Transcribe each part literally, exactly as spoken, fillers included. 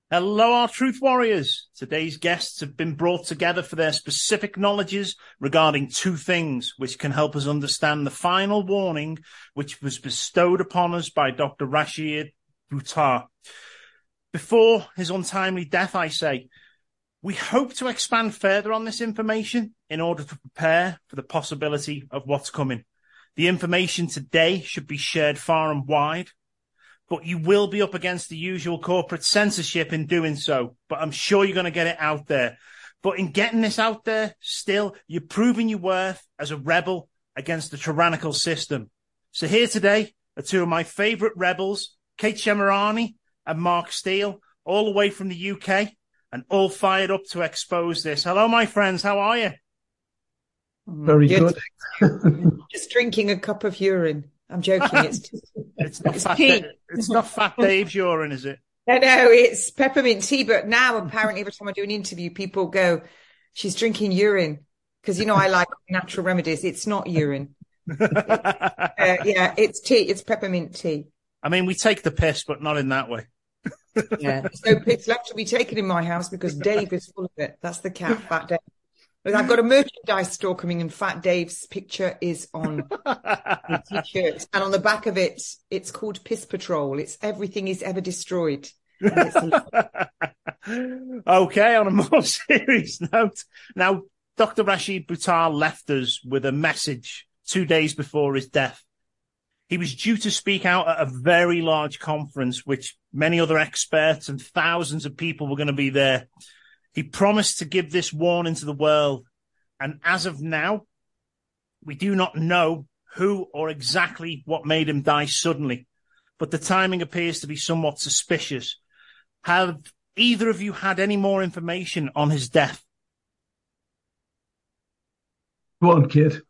Hello, our Truth Warriors. Today's guests have been brought together for their specific knowledges regarding two things which can help us understand the final warning which was bestowed upon us by Doctor Rashid Buttar. Before his untimely death, I say, we hope to expand further on this information in order to prepare for the possibility of what's coming. The information today should be shared far and wide, but you will be up against the usual corporate censorship in doing so. But I'm sure you're going to get it out there. But in getting this out there, still, you're proving your worth as a rebel against the tyrannical system. So here today are two of my favourite rebels, Kate Shemirani and Mark Steele, all the way from the U K, and all fired up to expose this. Hello, my friends. How are you? Very Good. good. Just drinking a cup of urine. I'm joking. It's just, It's not, it's fat tea. Da- it's not Fat Dave's urine, is it? No, no, it's peppermint tea. But now apparently every time I do an interview, people go, she's drinking urine. Because, you know, I like natural remedies. It's not urine. uh, yeah, it's tea. It's peppermint tea. I mean, we take the piss, but not in that way. Yeah. There's no piss left to be taken in my house because Dave is full of it. That's the cat, Fat Dave. But I've got a merchandise store coming and Fat Dave's picture is on the t-shirt. And on the back of it, it's called Piss Patrol. It's everything he's ever destroyed. And it's Okay, on a more serious note. Now, Doctor Rashid Buttar left us with a message two days before his death. He was due to speak out at a very large conference, which many other experts and thousands of people were going to be there. He promised to give this warning to the world. And as of now, we do not know who or exactly what made him die suddenly. But the timing appears to be somewhat suspicious. Have either of you had any more information on his death? Go on, kid.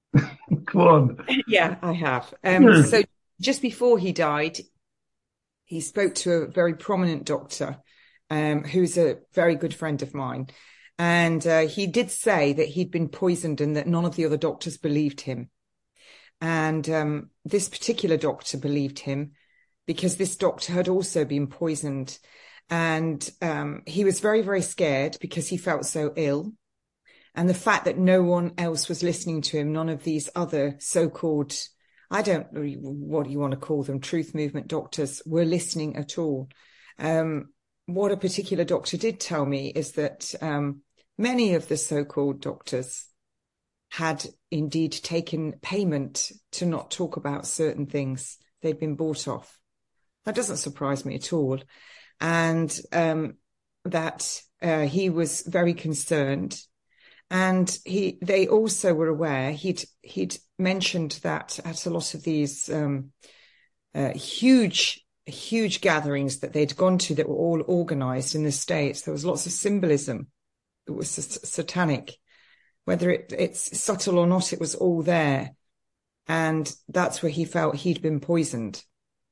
Go on. Yeah, I have. Um, so just before he died, he spoke to a very prominent doctor, um, who's a very good friend of mine. And uh, he did say that he'd been poisoned and that none of the other doctors believed him. And um, this particular doctor believed him because this doctor had also been poisoned. And um, he was very, very scared because he felt so ill. And the fact that no one else was listening to him, none of these other so-called, I don't know what you want to call them, truth movement doctors were listening at all. Um, what a particular doctor did tell me is that um, many of the so-called doctors had indeed taken payment to not talk about certain things. They'd been bought off. That doesn't surprise me at all. And um, that uh, he was very concerned. And he, they also were aware, he'd, he'd mentioned that at a lot of these um, uh, huge, huge gatherings that they'd gone to that were all organized in the States, there was lots of symbolism that was satanic. Whether it, it's subtle or not, it was all there. And that's where he felt he'd been poisoned.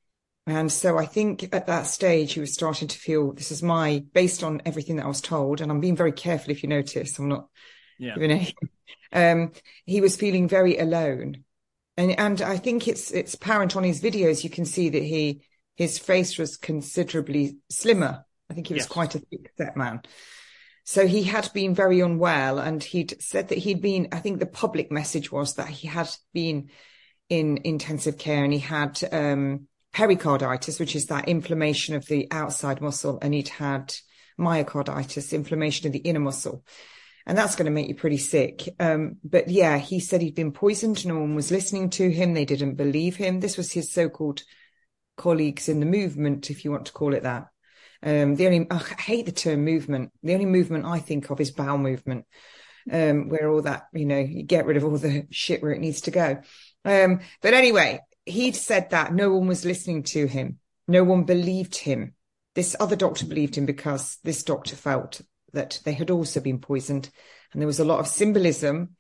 And so I think at that stage, he was starting to feel, this is my, based on everything that I was told, and I'm being very careful if you notice, I'm not, Yeah. you know, um, he was feeling very alone. And, and I think it's, it's apparent on his videos, you can see that he, his face was considerably slimmer. I think he was Yes. quite a thick set man. So he had been very unwell, and he'd said that he'd been, I think the public message was that he had been in intensive care and he had um, pericarditis, which is that inflammation of the outside muscle, and he'd had myocarditis, inflammation of the inner muscle. And that's going to make you pretty sick. Um, but yeah, he said he'd been poisoned. No one was listening to him. They didn't believe him. This was his so-called colleagues in the movement, if you want to call it that. Um, the only, oh, I hate the term movement. The only movement I think of is bowel movement, um, where all that, you know, you get rid of all the shit where it needs to go. Um, but anyway, he'd said that no one was listening to him. No one believed him. This other doctor believed him because this doctor felt that they had also been poisoned. And there was a lot of symbolism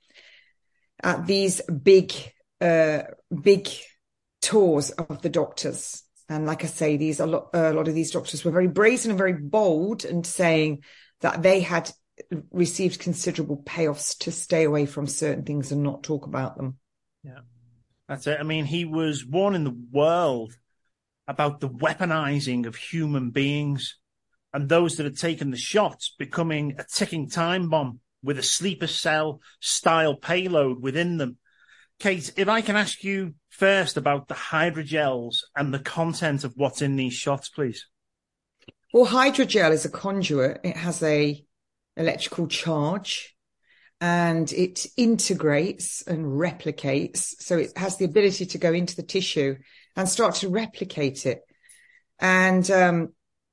at these big, uh, big tours of the doctors. And like I say, these a lot, a lot of these doctors were very brazen and very bold and saying that they had received considerable payoffs to stay away from certain things and not talk about them. Yeah, that's it. I mean, he was warning the world about the weaponizing of human beings. and those that had taken the shots becoming a ticking time bomb with a sleeper cell style payload within them. Kate, if I can ask you first about the hydrogels and the content of what's in these shots, please. Well, hydrogel is a conduit. It has a electrical charge and it integrates and replicates. So it has the ability to go into the tissue and start to replicate it. And um,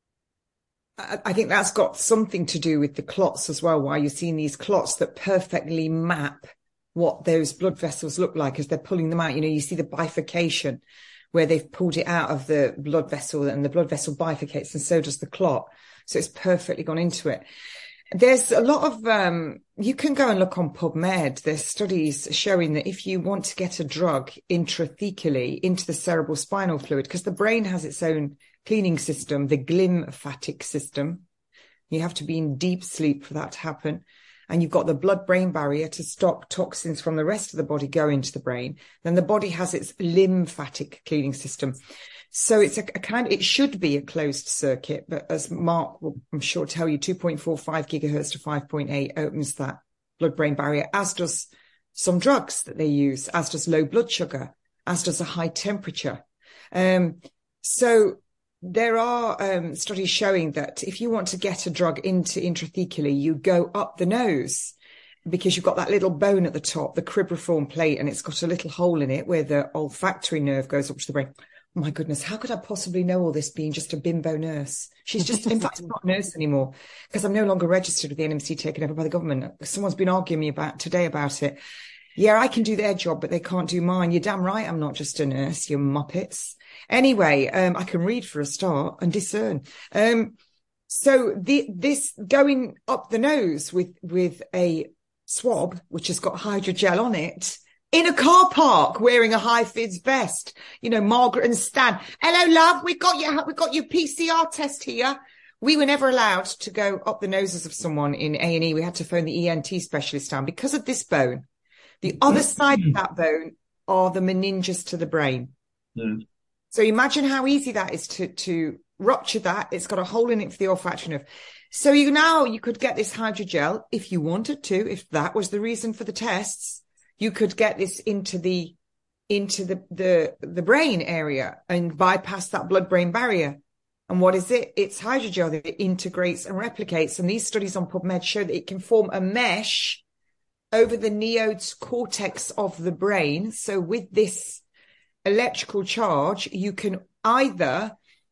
I, I think that's got something to do with the clots as well, why you're seeing these clots that perfectly map what those blood vessels look like as they're pulling them out. You know, you see the bifurcation where they've pulled it out of the blood vessel and the blood vessel bifurcates and so does the clot. So it's perfectly gone into it. There's a lot of, um, you can go and look on PubMed. There's studies showing that if you want to get a drug intrathecally into the cerebral spinal fluid, because the brain has its own cleaning system, the glymphatic system, you have to be in deep sleep for that to happen. And you've got the blood-brain barrier to stop toxins from the rest of the body going to the brain. Then the body has its lymphatic cleaning system. So it's a, a kind of, it should be a closed circuit, but as Mark will, I'm sure, tell you, two point four five gigahertz to five point eight opens that blood-brain barrier, as does some drugs that they use, as does low blood sugar, as does a high temperature. Um, so there are um, studies showing that if you want to get a drug into intrathecally, you go up the nose because you've got that little bone at the top, the cribriform plate, and it's got a little hole in it where the olfactory nerve goes up to the brain. Oh my goodness, how could I possibly know all this being just a bimbo nurse? She's just, in fact, I'm not a nurse anymore because I'm no longer registered with the N M C taken over by the government. Someone's been arguing me about today about it. Yeah, I can do their job, but they can't do mine. You're damn right I'm not just a nurse, you muppets. Anyway, um, I can read for a start and discern. Um, so the, this going up the nose with, with a swab, which has got hydrogel on it, in a car park wearing a high-vis vest, you know, Margaret and Stan. Hello, love. We got your, we got your P C R test here. We were never allowed to go up the noses of someone in A and E. We had to phone the E N T specialist down because of this bone. The other side of that bone are the meninges to the brain. Mm. So imagine how easy that is to, to rupture that. It's got a hole in it for the olfactory nerve. So you now, you could get this hydrogel if you wanted to, if that was the reason for the tests, you could get this into the, into the, the, the brain area and bypass that blood-brain barrier. And what is it? It's hydrogel that integrates and replicates. And these studies on PubMed show that it can form a mesh over the neocortex of the brain. So with this electrical charge, you can either,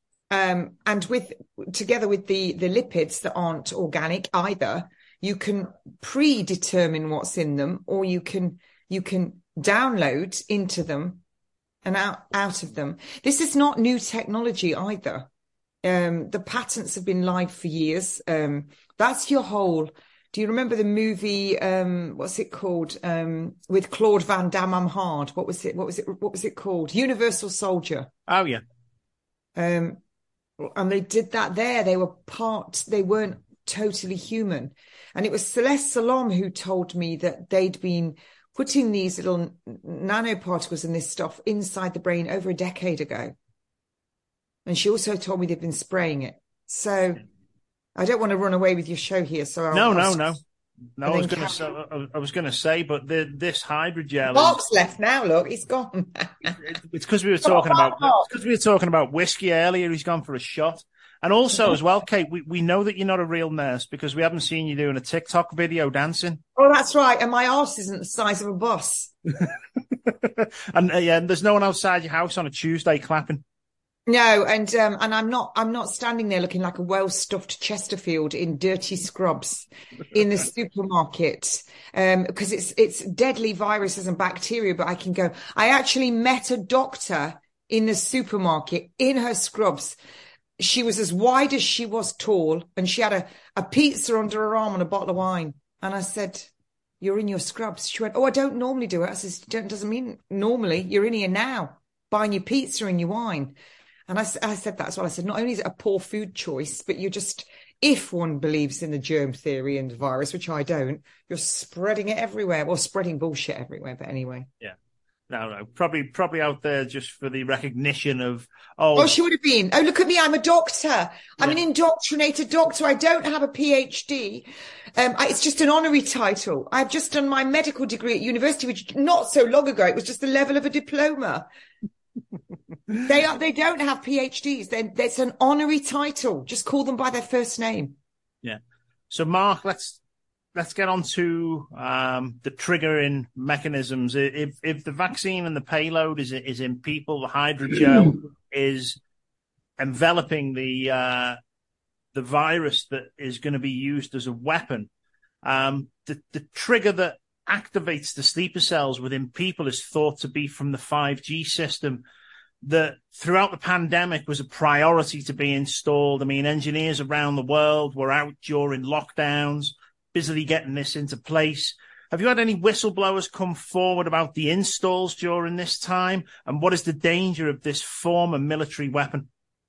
um, and with, together with the, the lipids that aren't organic either, you can predetermine what's in them, or you can, you can download into them and out, out of them. This is not new technology either. Um, the patents have been live for years. Um, that's your whole, do you remember the movie, um, what's it called? Um, with Claude Van Damme, I'm Hard. What was it? What was it? What was it called? Universal Soldier. Oh, yeah. Um, and they did that there. They were part, they weren't totally human. And it was Celeste Salom who told me that they'd been putting these little nanoparticles and this stuff inside the brain over a decade ago. And she also told me they've been spraying it. So I don't want to run away with your show here. So I'll, no, I'll no, no, no. I was going to say, I was going to say, but the, this hydrogel. Mark's is, left now. Look, he's gone. it, it's because we were talking about because we were talking about whiskey earlier. He's gone for a shot, and also as well, Kate. We we know that you're not a real nurse because we haven't seen you doing a TikTok video dancing. Oh, that's right. And my arse isn't the size of a bus. and uh, yeah, and there's no one outside your house on a Tuesday clapping. No, and um, and I'm not I'm not standing there looking like a well-stuffed Chesterfield in dirty scrubs in the supermarket um, because it's it's deadly viruses and bacteria. But I can go. I actually met a doctor in the supermarket in her scrubs. She was as wide as she was tall, and she had a, a pizza under her arm and a bottle of wine. And I said, "You're in your scrubs." She went, "Oh, I don't normally do it." I said, "Don't doesn't mean normally. You're in here now, buying your pizza and your wine." And I, I said that as well. I said, not only is it a poor food choice, but you just, if one believes in the germ theory and the virus, which I don't, you're spreading it everywhere. Well, spreading bullshit everywhere, but anyway. Yeah. No, no, probably, probably out there just for the recognition of, oh, Oh, she would have been. Oh, look at me. I'm a doctor. I'm Yeah. an indoctrinated doctor. I don't have a PhD. Um, I, it's just an honorary title. I've just done my medical degree at university, which not so long ago, it was just the level of a diploma. They are, they don't have PhDs. They're, it's an honorary title. Just call them by their first name. Yeah. So, Mark, let's let's get on to um, the triggering mechanisms. If if the vaccine and the payload is is in people, the hydrogel is enveloping the uh, the virus that is going to be used as a weapon. Um, the the trigger that activates the sleeper cells within people is thought to be from the five G system that throughout the pandemic was a priority to be installed. I mean, engineers around the world were out during lockdowns, busily getting this into place. Have you had any whistleblowers come forward about the installs during this time? And what is the danger of this former military weapon?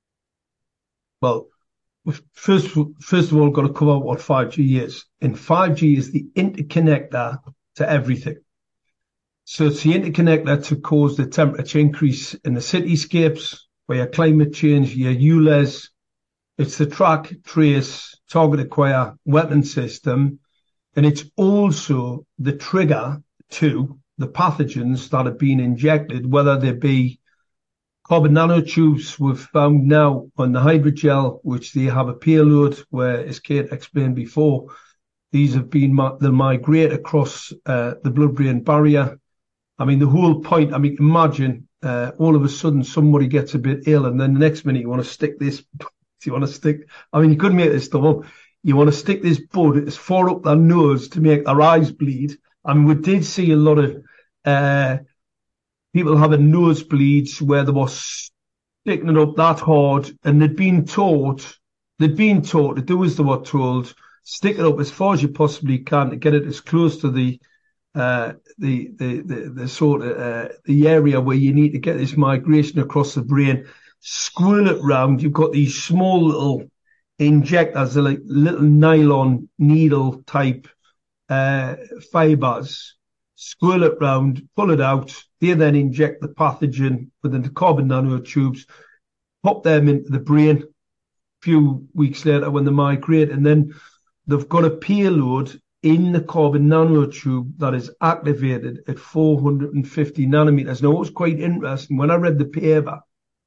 Well, first, first of all, got to cover what five G is. And five G is the interconnector to everything. So it's the interconnector to cause the temperature increase in the cityscapes, where your climate change, your U L E Z. It's the track, trace, target acquire weapon system. And it's also the trigger to the pathogens that have been injected, whether they be carbon nanotubes we've found now on the hydrogel, which they have a payload where, as Kate explained before, these have been, they'll migrate across uh, the blood-brain barrier. I mean, the whole point, I mean, imagine uh, all of a sudden somebody gets a bit ill and then the next minute you want to stick this, you want to stick, I mean, you couldn't make this stuff up. You want to stick this bud as far up their nose to make their eyes bleed. I mean, we did see a lot of uh, people having nosebleeds where they were sticking it up that hard and they'd been taught, they'd been taught to do as they were told, stick it up as far as you possibly can to get it as close to the Uh, the, the, the, the sort of, uh, the area where you need to get this migration across the brain, swirl it round. You've got these small little injectors, they're like little nylon needle type, uh, fibers, swirl it round, pull it out. They then inject the pathogen within the carbon nanotubes, pop them into the brain a few weeks later when they migrate, and then they've got a payload in the carbon nanotube that is activated at four hundred fifty nanometers. Now, it was quite interesting. When I read the paper,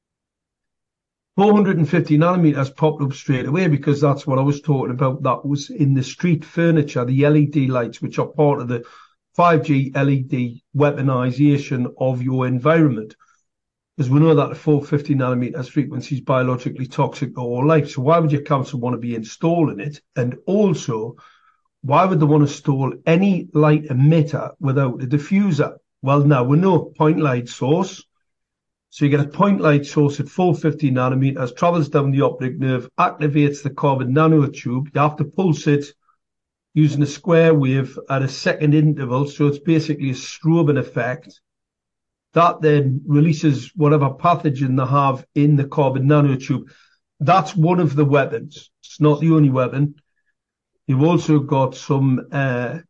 four hundred fifty nanometers popped up straight away because that's what I was talking about. That was in the street furniture, the L E D lights, which are part of the five G L E D weaponization of your environment. Because we know that the four hundred fifty nanometers frequency is biologically toxic to all life. So why would your council want to be installing it? And also, why would they want to install any light emitter without a diffuser? Well, now we know point light source. So you get a point light source at four hundred fifty nanometers, travels down the optic nerve, activates the carbon nanotube. You have to pulse it using a square wave at a second interval. So it's basically a strobing effect. That then releases whatever pathogen they have in the carbon nanotube. That's one of the weapons. It's not the only weapon. You've also got some uh,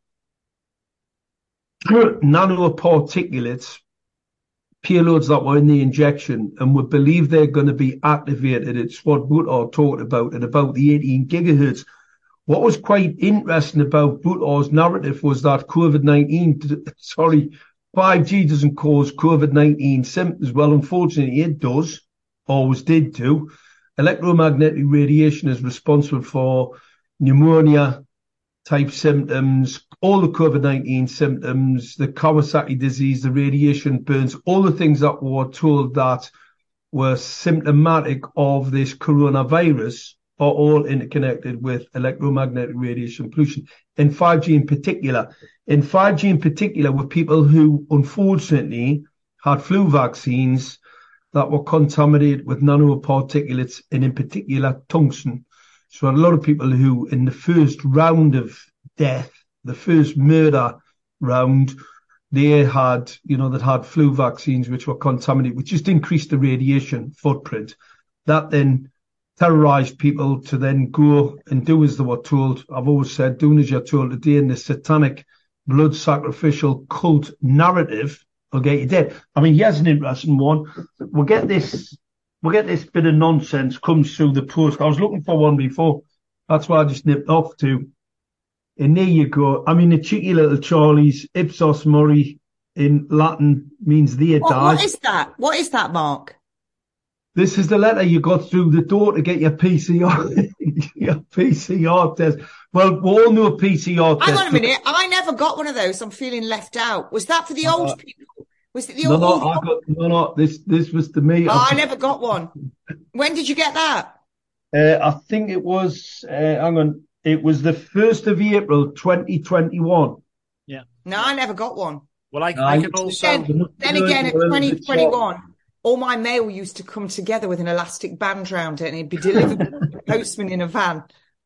nanoparticulates, payloads that were in the injection, and we believe they're going to be activated. It's what Buttar talked about at about the eighteen gigahertz. What was quite interesting about Buttar's narrative was that COVID nineteen, sorry, five G doesn't cause COVID nineteen symptoms. Well, unfortunately, it does, always did do. Electromagnetic radiation is responsible for pneumonia type symptoms, all the COVID nineteen symptoms, the Kawasaki disease, the radiation burns, all the things that were told that were symptomatic of this coronavirus are all interconnected with electromagnetic radiation pollution. In five G in particular, in five G in particular were people who unfortunately had flu vaccines that were contaminated with nanoparticulates and in particular tungsten. So a lot of people who, in the first round of death, the first murder round, they had, you know, that had flu vaccines which were contaminated, which just increased the radiation footprint. That then terrorized people to then go and do as they were told. I've always said, doing as you're told today in the satanic blood sacrificial cult narrative will get you dead. I mean, here's an interesting one. We'll get this, we'll get this bit of nonsense comes through the post. I was looking for one before. That's why I just nipped off to. And there you go. I mean, the cheeky little Charlies, Ipsos Mori in Latin means they What, died. what is that? What is that, Mark? This is the letter you got through the door to get your P C R, your P C R test. Well, we all know a P C R test. Hang on a minute. I never got one of those. I'm feeling left out. Was that for the Uh, old people? Was it the No, old? no, I got, no, no, this, this was to me. Oh, I never got one. When did you get that? Uh, I think it was, uh, hang on, it was the first of April, twenty twenty-one. Yeah. No, I never got one. Well, I, No, I I- can also. Then, then again, at Well, twenty it's twenty-one, all my mail used to come together with an elastic band round it, and it'd be delivered by the postman in a van.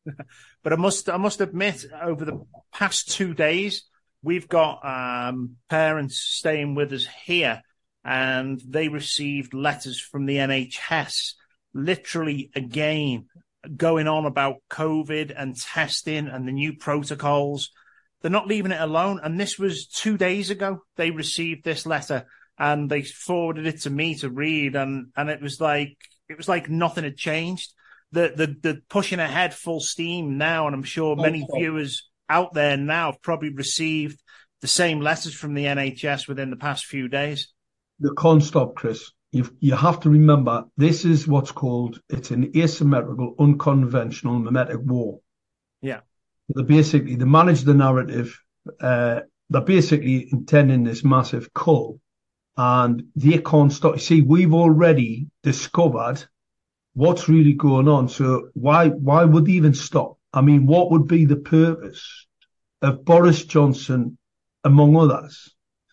But I must, I must admit, over the past two days, we've got um, parents staying with us here, and they received letters from the N H S, literally again, going on about COVID and testing and the new protocols. They're not leaving it alone. And this was two days ago. They received this letter and they forwarded it to me to read. And, and it was like, it was like nothing had changed. The, the, the pushing ahead full steam now. And I'm sure many Okay. viewers out there now have probably received the same letters from the N H S within the past few days. They can't stop, Chris. You you have to remember, this is what's called, it's an asymmetrical, unconventional mimetic war. Yeah. They're basically, they manage the narrative. Uh, they're basically intending this massive cull, and they can't stop. See, we've already discovered what's really going on. So why why would they even stop? I mean, what would be the purpose of Boris Johnson, among others,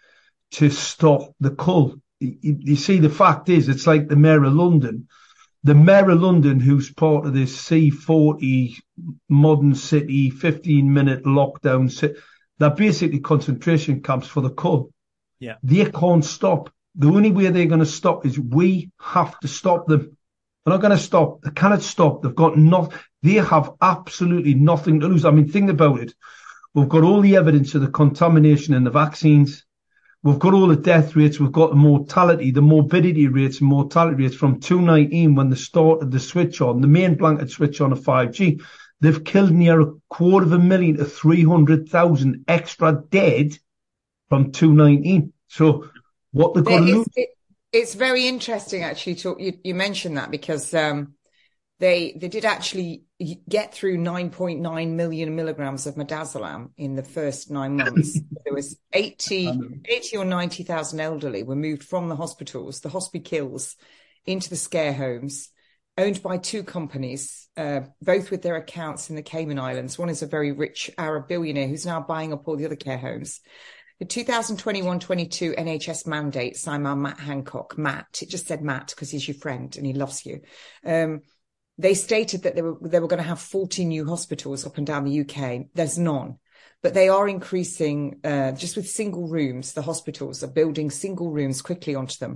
to stop the cull? You, you see, the fact is, it's like the Mayor of London. The Mayor of London, who's part of this C forty modern city, fifteen minute lockdown, they're basically concentration camps for the cull. Yeah. They can't stop. The only way they're going to stop is we have to stop them. They're not going to stop. They cannot stop. They've got not, they have absolutely nothing to lose. I mean, think about it. We've got all the evidence of the contamination in the vaccines. We've got all the death rates. We've got the mortality, the morbidity rates and mortality rates from two nineteen when they started the switch on, the main blanket switch on of five G. They've killed near a quarter of a million to three hundred thousand extra dead from two nineteen. So what they've got to lose. It, it's very interesting, actually, to, you, you mentioned that because um, they they did actually get through nine point nine million milligrams of midazolam in the first nine months. There was eighty, eighty or ninety thousand elderly were moved from the hospitals, the hospitals, into the scare homes, owned by two companies, uh, both with their accounts in the Cayman Islands. One is a very rich Arab billionaire who's now buying up all the other care homes. The two thousand twenty-one twenty-two N H S mandate signed by Matt Hancock. Matt, it just said Matt because he's your friend and he loves you. Um, they stated that they were they were going to have forty new hospitals up and down the U K. There's none. But they are increasing, uh, just with single rooms, the hospitals are building single rooms quickly onto them.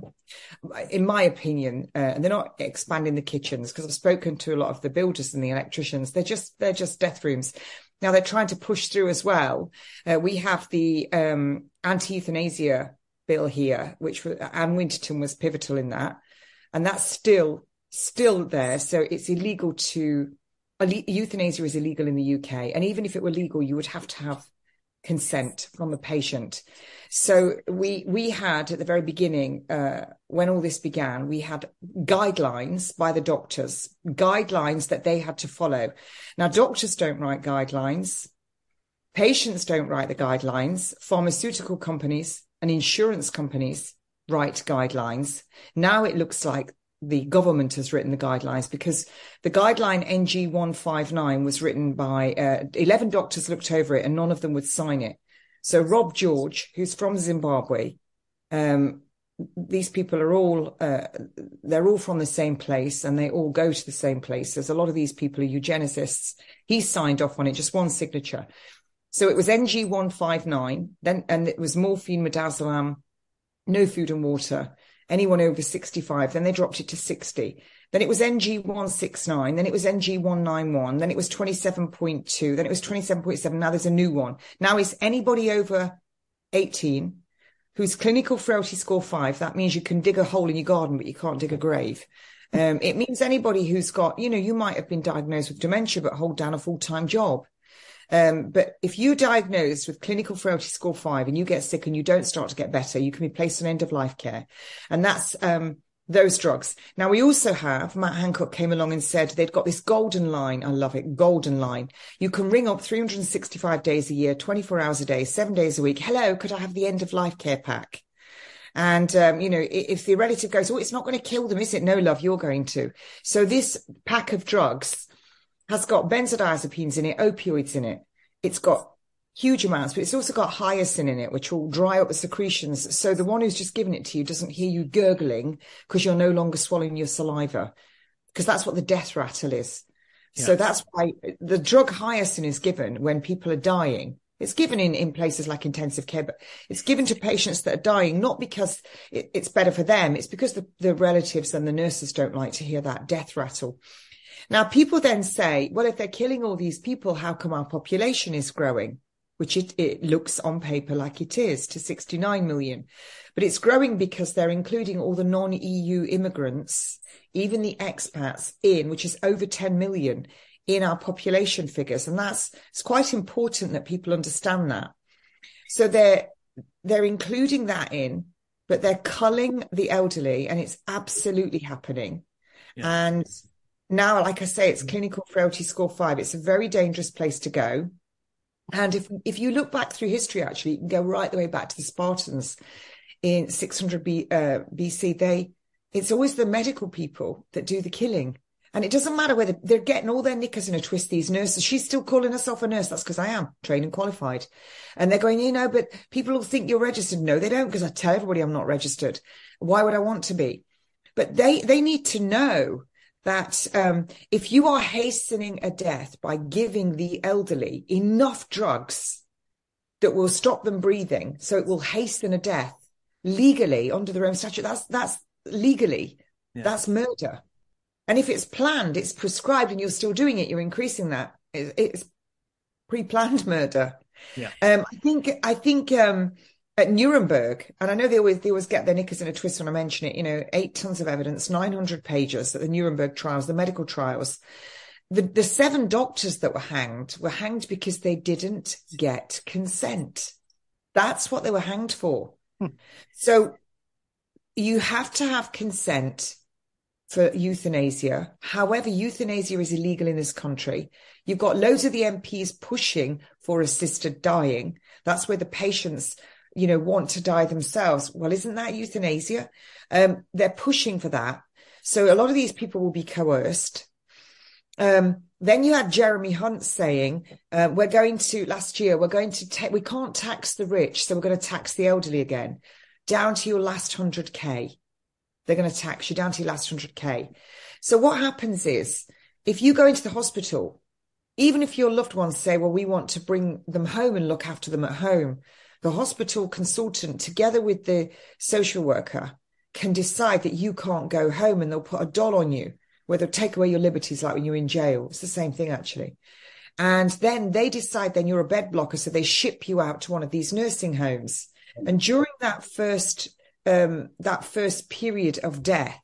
In my opinion, uh, and they're not expanding the kitchens because I've spoken to a lot of the builders and the electricians. They're just, they're just death rooms. Now they're trying to push through as well. Uh, we have the um, anti-euthanasia bill here, which Anne Winterton was pivotal in that. And that's still, still there. So it's illegal to euthanasia is illegal in the U K. And even if it were legal, you would have to have consent from the patient. So we we had at the very beginning, uh, when all this began, we had guidelines by the doctors, guidelines that they had to follow. Now, doctors don't write guidelines. Patients don't write the guidelines. Pharmaceutical companies and insurance companies write guidelines. Now it looks like the government has written the guidelines because the guideline N G one five nine was written by uh, eleven doctors looked over it and none of them would sign it. So Rob George, who's from Zimbabwe, um, these people are all, uh, they're all from the same place and they all go to the same places. A lot of these people are eugenicists. He signed off on it, just one signature. So it was N G one five nine, then, and it was morphine, midazolam, no food and water. Anyone over sixty-five, then they dropped it to sixty. Then it was N G one six nine, then it was N G one nine one, then it was twenty-seven point two, then it was twenty-seven point seven. Now there's a new one. Now is anybody over eighteen who's clinical frailty score five. That means you can dig a hole in your garden, but you can't dig a grave. Um, it means anybody who's got, you know, you might have been diagnosed with dementia, but hold down a full-time job. Um, but if you're diagnosed with clinical frailty score five and you get sick and you don't start to get better, you can be placed on end-of-life care. And that's um, those drugs. Now, we also have, Matt Hancock came along and said they'd got this golden line. I love it. Golden line. You can ring up three hundred sixty-five days a year, twenty-four hours a day, seven days a week. Hello, could I have the end-of-life care pack? And, um, you know, if the relative goes, oh, it's not going to kill them, is it? No, love, you're going to. So this pack of drugs has got benzodiazepines in it, opioids in it. It's got huge amounts, but it's also got hyoscine in it, which will dry up the secretions. So the one who's just given it to you doesn't hear you gurgling because you're no longer swallowing your saliva, because that's what the death rattle is. Yeah. So that's why the drug hyoscine is given when people are dying. It's given in, in places like intensive care, but it's given to patients that are dying, not because it, it's better for them. It's because the, the relatives and the nurses don't like to hear that death rattle. Now, people then say, well, if they're killing all these people, how come our population is growing? Which it, it looks on paper like it is, to sixty-nine million. But it's growing because they're including all the non-E U immigrants, even the expats in, which is over ten million in our population figures. And that's, it's quite important that people understand that. So they're, they're including that in, but they're culling the elderly, and it's absolutely happening. Yeah. And now, like I say, it's clinical frailty score five. It's a very dangerous place to go. And if if you look back through history, actually, you can go right the way back to the Spartans in six hundred B C. They, it's always the medical people that do the killing. And it doesn't matter whether they're getting all their knickers in a twist, these nurses. She's still calling herself a nurse. That's because I am trained and qualified. And they're going, you know, but people will think you're registered. No, they don't, because I tell everybody I'm not registered. Why would I want to be? But they they need to know that um, if you are hastening a death by giving the elderly enough drugs that will stop them breathing, so it will hasten a death legally under their own statute, that's that's legally, yeah. That's murder. And if it's planned, it's prescribed, and you're still doing it, you're increasing that. It, it's pre-planned murder. Yeah. Um, I think I think um, at Nuremberg, and I know they always they always get their knickers in a twist when I mention it, you know, eight tons of evidence, nine hundred pages at the Nuremberg trials, the medical trials. The, the seven doctors that were hanged were hanged because they didn't get consent. That's what they were hanged for. Hmm. So you have to have consent for euthanasia. However, euthanasia is illegal in this country. You've got loads of the M Ps pushing for assisted dying. That's where the patients, you know, want to die themselves. Well, isn't that euthanasia? Um, they're pushing for that. So a lot of these people will be coerced. Um, then you had Jeremy Hunt saying, uh, we're going to, last year, we're going to take, we can't tax the rich, so we're going to tax the elderly again, down to your last one hundred K. They're going to tax you down to your last one hundred K. So what happens is, if you go into the hospital, even if your loved ones say, well, we want to bring them home and look after them at home, the hospital consultant, together with the social worker, can decide that you can't go home, and they'll put a doll on you, where they'll take away your liberties like when you're in jail. It's the same thing, actually. And then they decide then you're a bed blocker, so they ship you out to one of these nursing homes. And during that first um, that first period of death,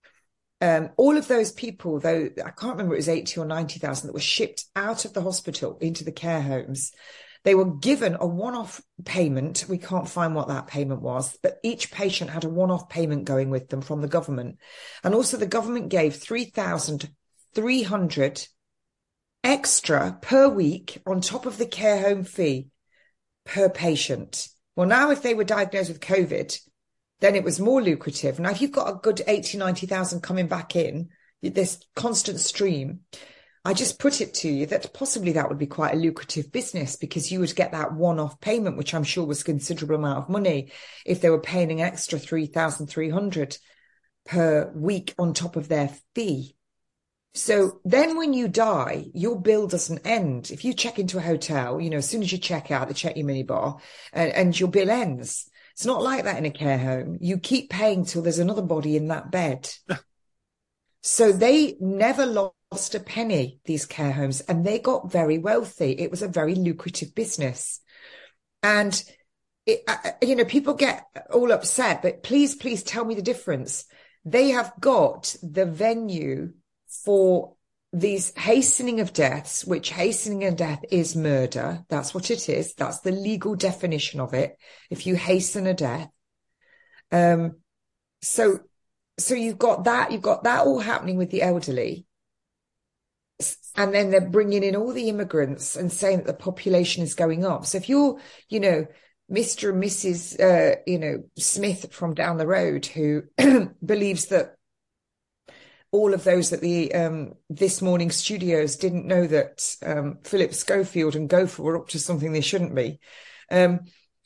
um, all of those people, though I can't remember, it was eighty or ninety thousand that were shipped out of the hospital into the care homes. They were given a one-off payment. We can't find what that payment was, but each patient had a one-off payment going with them from the government. And also the government gave three thousand three hundred extra per week on top of the care home fee per patient. Well, now if they were diagnosed with COVID, then it was more lucrative. Now, if you've got a good eighty, ninety thousand coming back in, this constant stream, I just put it to you that possibly that would be quite a lucrative business, because you would get that one-off payment, which I'm sure was a considerable amount of money, if they were paying an extra three thousand three hundred per week on top of their fee. So then when you die, your bill doesn't end. If you check into a hotel, you know, as soon as you check out, they check your minibar and, and your bill ends. It's not like that in a care home. You keep paying till there's another body in that bed. So they never lost a penny, these care homes, and they got very wealthy. It was a very lucrative business. And it, uh, you know, people get all upset, but please, please tell me the difference. They have got the venue for these hastening of deaths, which hastening of death is murder. That's what it is. That's the legal definition of it. If you hasten a death. Um, so, so you've got that, you've got that all happening with the elderly. And then they're bringing in all the immigrants and saying that the population is going up. So if you're, you know, Mister and Missus Uh, you know, Smith from down the road who believes that all of those at the um, This Morning studios didn't know that um, Philip Schofield and Gopher were up to something they shouldn't be. Um,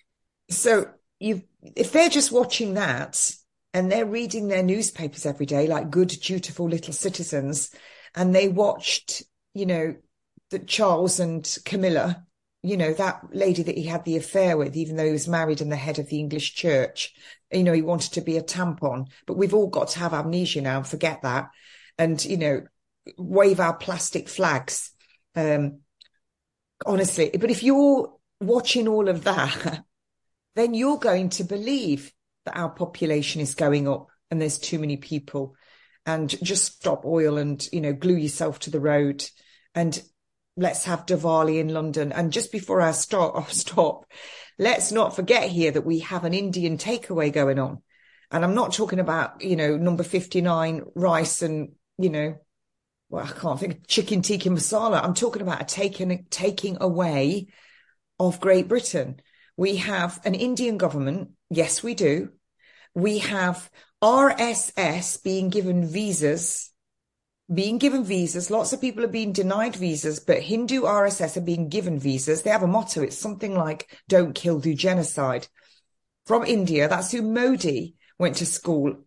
so you, if they're just watching that and they're reading their newspapers every day like good, dutiful little citizens, and they watched, you know, that Charles and Camilla, you know, that lady that he had the affair with, even though he was married and the head of the English church, you know, he wanted to be a tampon, but we've all got to have amnesia now and forget that. And, you know, wave our plastic flags. Um, honestly, but if you're watching all of that, then you're going to believe that our population is going up and there's too many people, and just stop oil and, you know, glue yourself to the road and let's have Diwali in London. And just before I start, stop, let's not forget here that we have an Indian takeaway going on. And I'm not talking about, you know, number fifty-nine rice and, you know, well, I can't think, chicken tikka masala. I'm talking about a taking, taking away of Great Britain. We have an Indian government. Yes, we do. We have R S S being given visas, being given visas. Lots of people are being denied visas, but Hindu R S S are being given visas. They have a motto. It's something like, don't kill, do genocide. From India, that's who Modi went to school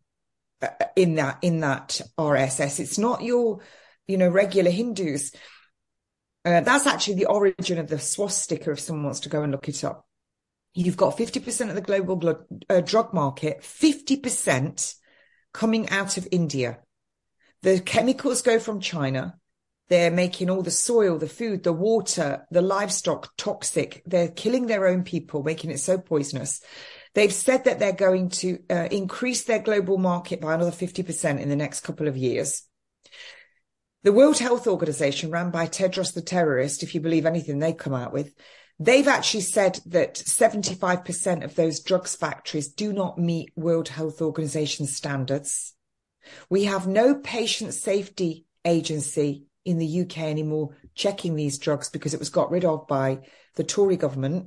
in that, in that R S S. It's not your, you know, regular Hindus. Uh, that's actually the origin of the swastika, if someone wants to go and look it up. You've got fifty percent of the global blood, uh, drug market, fifty percent coming out of India. The chemicals go from China. They're making all the soil, the food, the water, the livestock toxic. They're killing their own people, making it so poisonous. They've said that they're going to uh, increase their global market by another fifty percent in the next couple of years. The World Health Organization, ran by Tedros the terrorist, if you believe anything they come out with, they've actually said that seventy-five percent of those drugs factories do not meet World Health Organization standards. We have no patient safety agency in the U K anymore checking these drugs because it was got rid of by the Tory government.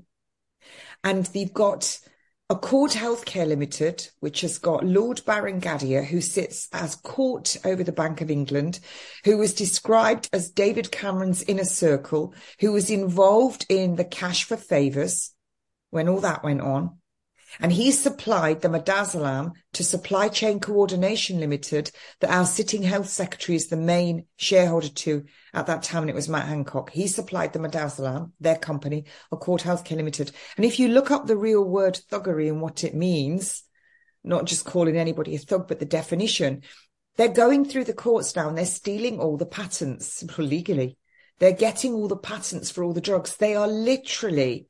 And they've got Accord Healthcare Limited, which has got Lord Barangadia, who sits as court over the Bank of England, who was described as David Cameron's inner circle, who was involved in the cash for favours when all that went on. And he supplied the midazolam to Supply Chain Coordination Limited, that our sitting health secretary is the main shareholder to at that time, and it was Matt Hancock. He supplied the midazolam, their company, Accord Healthcare Limited. And if you look up the real word thuggery and what it means, not just calling anybody a thug, but the definition, they're going through the courts now and they're stealing all the patents legally. They're getting all the patents for all the drugs. They are literally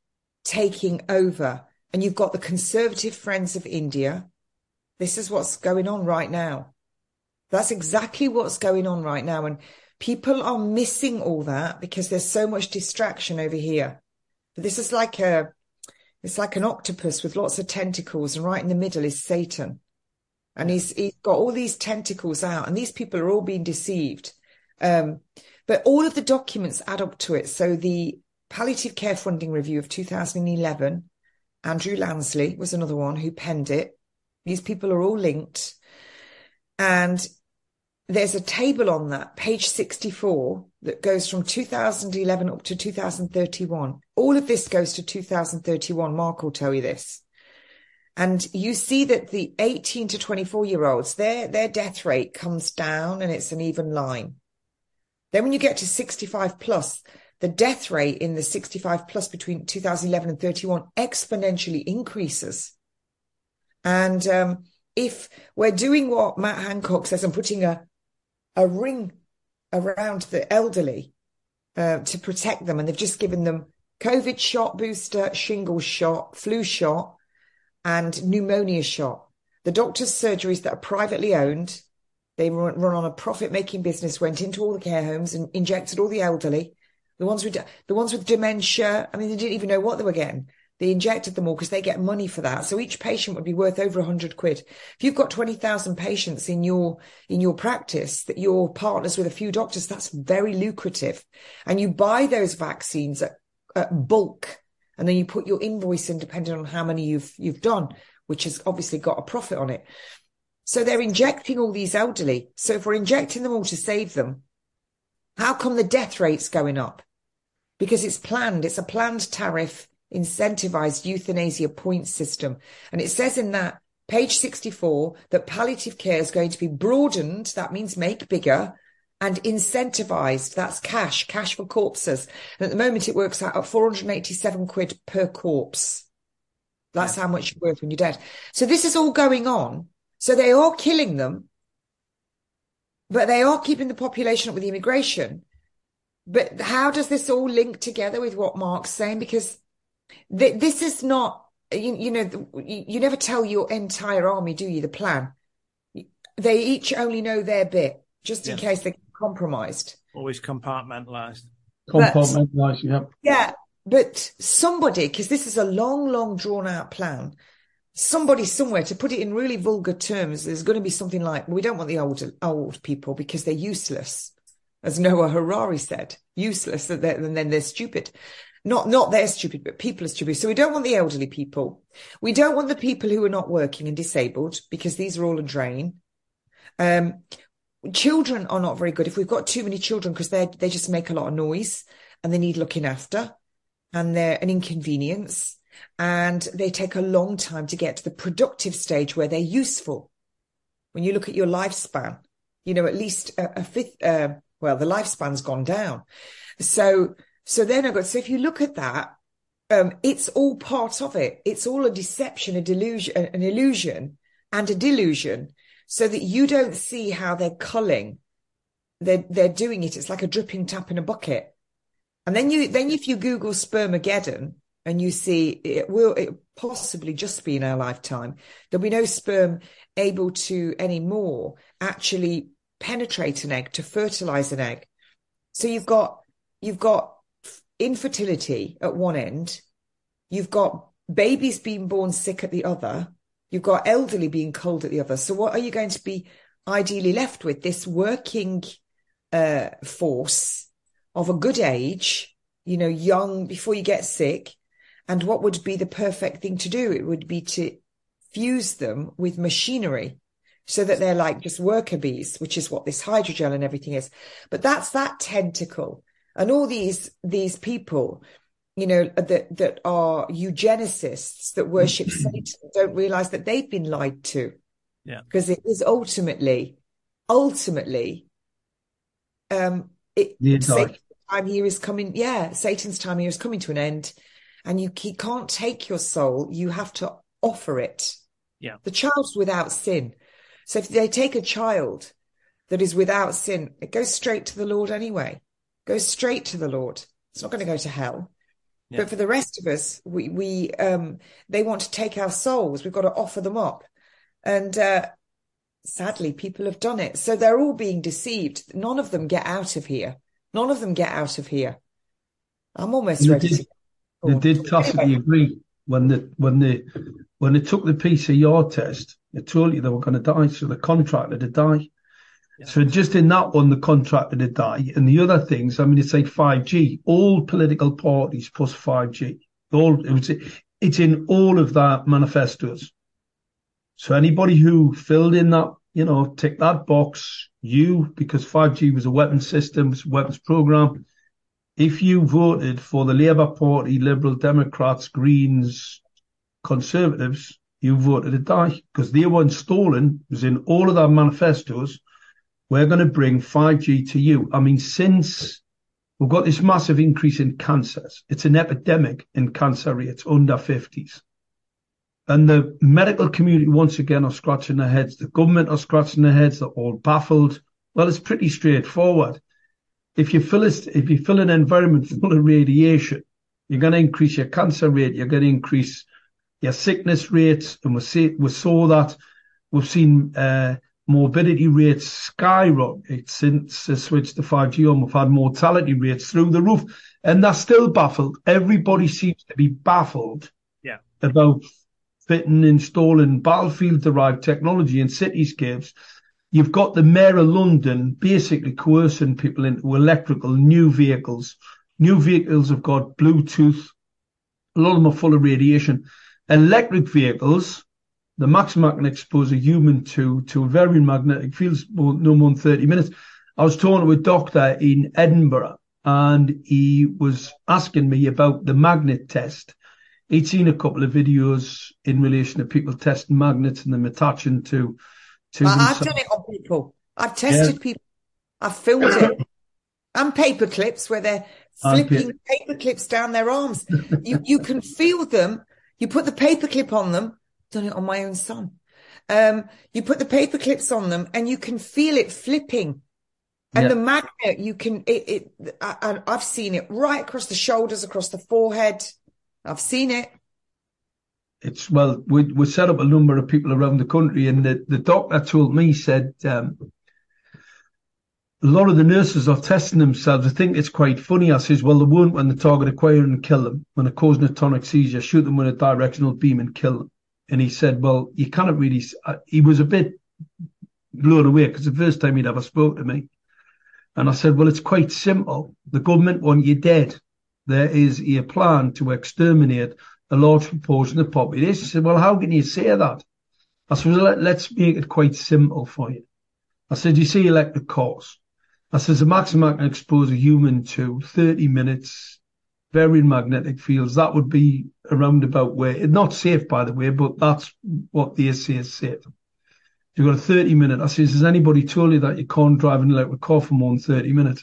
taking over. And you've got the Conservative Friends of India. This is what's going on right now. That's exactly what's going on right now. And people are missing all that because there's so much distraction over here. But this is like a, it's like an octopus with lots of tentacles, and right in the middle is Satan. And he's, he's got all these tentacles out, and these people are all being deceived. Um, but all of the documents add up to it. So the Palliative Care Funding Review of two thousand eleven, Andrew Lansley was another one who penned it. These people are all linked. And there's a table on that, page sixty-four, that goes from two thousand eleven up to two thousand thirty-one. All of this goes to two thousand thirty-one. Mark will tell you this. And you see that the eighteen to twenty-four year olds, their, their death rate comes down and it's an even line. Then when you get to sixty-five plus, the death rate in the sixty-five plus between two thousand eleven and thirty-one exponentially increases. And um, if we're doing what Matt Hancock says and putting a, a ring around the elderly uh, to protect them, and they've just given them COVID shot, booster, shingles shot, flu shot, and pneumonia shot. The doctors' surgeries that are privately owned, they run, run on a profit-making business, went into all the care homes and injected all the elderly. The ones with the ones with dementia, I mean, they didn't even know what they were getting. They injected them all because they get money for that. So each patient would be worth over a hundred quid. If you've got twenty thousand patients in your in your practice that you're partners with a few doctors, that's very lucrative. And you buy those vaccines at, at bulk, and then you put your invoice in depending on how many you've you've done, which has obviously got a profit on it. So they're injecting all these elderly. So if we're injecting them all to save them, how come the death rate's going up? Because it's planned. It's a planned tariff, incentivized euthanasia point system. And it says in that page sixty-four that palliative care is going to be broadened. That means make bigger, and incentivized. That's cash, cash for corpses. And at the moment it works out at four hundred eighty-seven quid per corpse. That's how much you're worth when you're dead. So this is all going on. So they are killing them, but they are keeping the population up with the immigration. But how does this all link together with what Mark's saying? Because th- this is not, you, you know, you, you never tell your entire army, do you, the plan? They each only know their bit, just in yeah. case they get compromised. Always compartmentalised. Compartmentalised, yeah. Yeah, but somebody, because this is a long, long drawn-out plan, somebody somewhere, to put it in really vulgar terms, there's going to be something like, well, we don't want the old, old people because they're useless. As Noah Harari said, useless, and then they're stupid. Not, not they're stupid, but people are stupid. So we don't want the elderly people. We don't want the people who are not working and disabled, because these are all a drain. Um, children are not very good. If we've got too many children, because they they just make a lot of noise and they need looking after, and they're an inconvenience, and they take a long time to get to the productive stage where they're useful. When you look at your lifespan, you know, at least a, a fifth, uh, well, the lifespan's gone down. So, so then I got, so if you look at that, um, it's all part of it. It's all a deception, a delusion, an illusion and a delusion, so that you don't see how they're culling. They're, they're doing it. It's like a dripping tap in a bucket. And then you, then if you Google spermageddon and you see it will, it possibly just be in our lifetime, there'll be no sperm able to anymore actually penetrate an egg to fertilize an egg. So you've got, you've got infertility at one end. You've got babies being born sick at the other. You've got elderly being culled at the other. So what are you going to be ideally left with? This working uh, force of a good age, you know, young before you get sick. And what would be the perfect thing to do? It would be to fuse them with machinery, so that they're like just worker bees, which is what this hydrogel and everything is. But that's that tentacle. And all these these people, you know, that that are eugenicists that worship Satan, don't realize that they've been lied to. Yeah. Because it is ultimately, ultimately, um, it, Satan's time here is coming. Yeah, Satan's time here is coming to an end. And you he can't take your soul. You have to offer it. Yeah. The child's without sin. So if they take a child that is without sin, it goes straight to the Lord anyway. Goes straight to the Lord. It's not going to go to hell. Yeah. But for the rest of us, we, we um, they want to take our souls. We've got to offer them up. And uh, sadly, people have done it. So they're all being deceived. None of them get out of here. None of them get out of here. I'm almost they ready did, to... They did tacitly anyway. agree when the when they when they took the P C R test. They told you they were going to die, so the contractor to die. Yeah. So just in that one, the contractor to die, and the other things. I mean, it's like five G. All political parties plus five G. All it was. It's in all of that manifestos. So anybody who filled in that, you know, tick that box, you, because five G was a weapons system, was a weapons program. If you voted for the Labour Party, Liberal Democrats, Greens, Conservatives, you voted to die, because they weren't stolen. It was in all of their manifestos. We're going to bring five G to you. I mean, since we've got this massive increase in cancers, it's an epidemic in cancer rates under fifties. And the medical community, once again, are scratching their heads. The government are scratching their heads. They're all baffled. Well, it's pretty straightforward. If you fill a, if you fill an environment full of radiation, You're going to increase your cancer rate. You're going to increase your sickness rates. And we see, we saw that. We've seen uh, morbidity rates skyrocket since the switch to five G on. We've had mortality rates through the roof. And they're still baffled. Everybody seems to be baffled yeah. about fitting, installing battlefield-derived technology in cityscapes. You've got the Mayor of London basically coercing people into electrical new vehicles. New vehicles have got Bluetooth. A lot of them are full of radiation. Electric vehicles, the maximum I can expose a human to, to very magnetic fields, no more than thirty minutes. I was talking to a doctor in Edinburgh, and he was asking me about the magnet test. He'd seen a couple of videos in relation to people testing magnets and them attaching to To I've done it on people. I've tested yeah. people. I've filmed it. And paper clips where they're flipping paper clips down their arms. You you can feel them. You put the paper clip on them. Done it on my own son. Um, you put the paper clips on them and you can feel it flipping. And yeah. the magnet, you can, it, it I, I've seen it right across the shoulders, across the forehead. I've seen it. It's, well, we, we set up a number of people around the country, and the, the doctor told me, said, um, a lot of the nurses are testing themselves. I think it's quite funny. I says, well, they won't when the target acquire and kill them. When it causes a tonic seizure, shoot them with a directional beam and kill them. And he said, well, you cannot really, uh, he was a bit blown away because the first time he'd ever spoke to me. And I said, well, it's quite simple. The government want you dead. There is a plan to exterminate a large proportion of the population. He said, well, how can you say that? I said, well, let, let's make it quite simple for you. I said, you see electric cars. I said, the maximum I can expose a human to thirty minutes, very magnetic fields. That would be around about where, it's not safe, by the way, but that's what they say is safe. You've got a thirty minute. I said, has anybody told you that you can't drive an electric car for more than thirty minutes?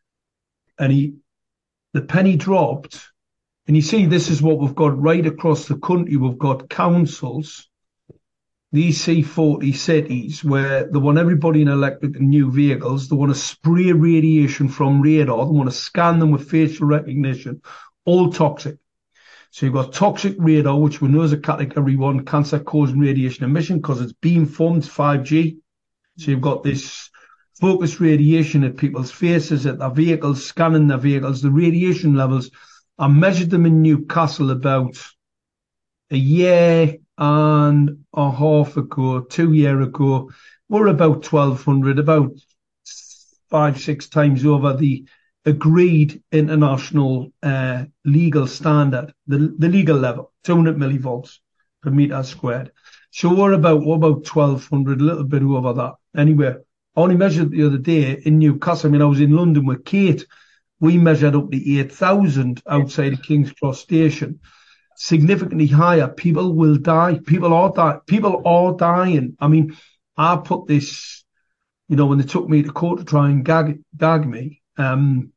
And he, the penny dropped. And you see, this is what we've got right across the country. We've got councils, these C forty cities, where they want everybody in electric and new vehicles. They want to spray radiation from radar. They want to scan them with facial recognition, all toxic. So you've got toxic radar, which we know is a category one cancer-causing radiation emission because it's beamformed five G. So you've got this focused radiation at people's faces, at their vehicles, scanning their vehicles. The radiation levels, I measured them in Newcastle about a year and a half ago, two year ago. We're about twelve hundred, about five, six times over the agreed international uh, legal standard, the, the legal level, two hundred millivolts per meter squared. So we're about, we're about twelve hundred, a little bit over that. Anyway, I only measured the other day in Newcastle. I mean, I was in London with Kate. We measured up to eight thousand outside of King's Cross Station. Significantly higher. People will die. People are dying. People are dying. I mean, I put this, you know, when they took me to court to try and gag, gag me, um,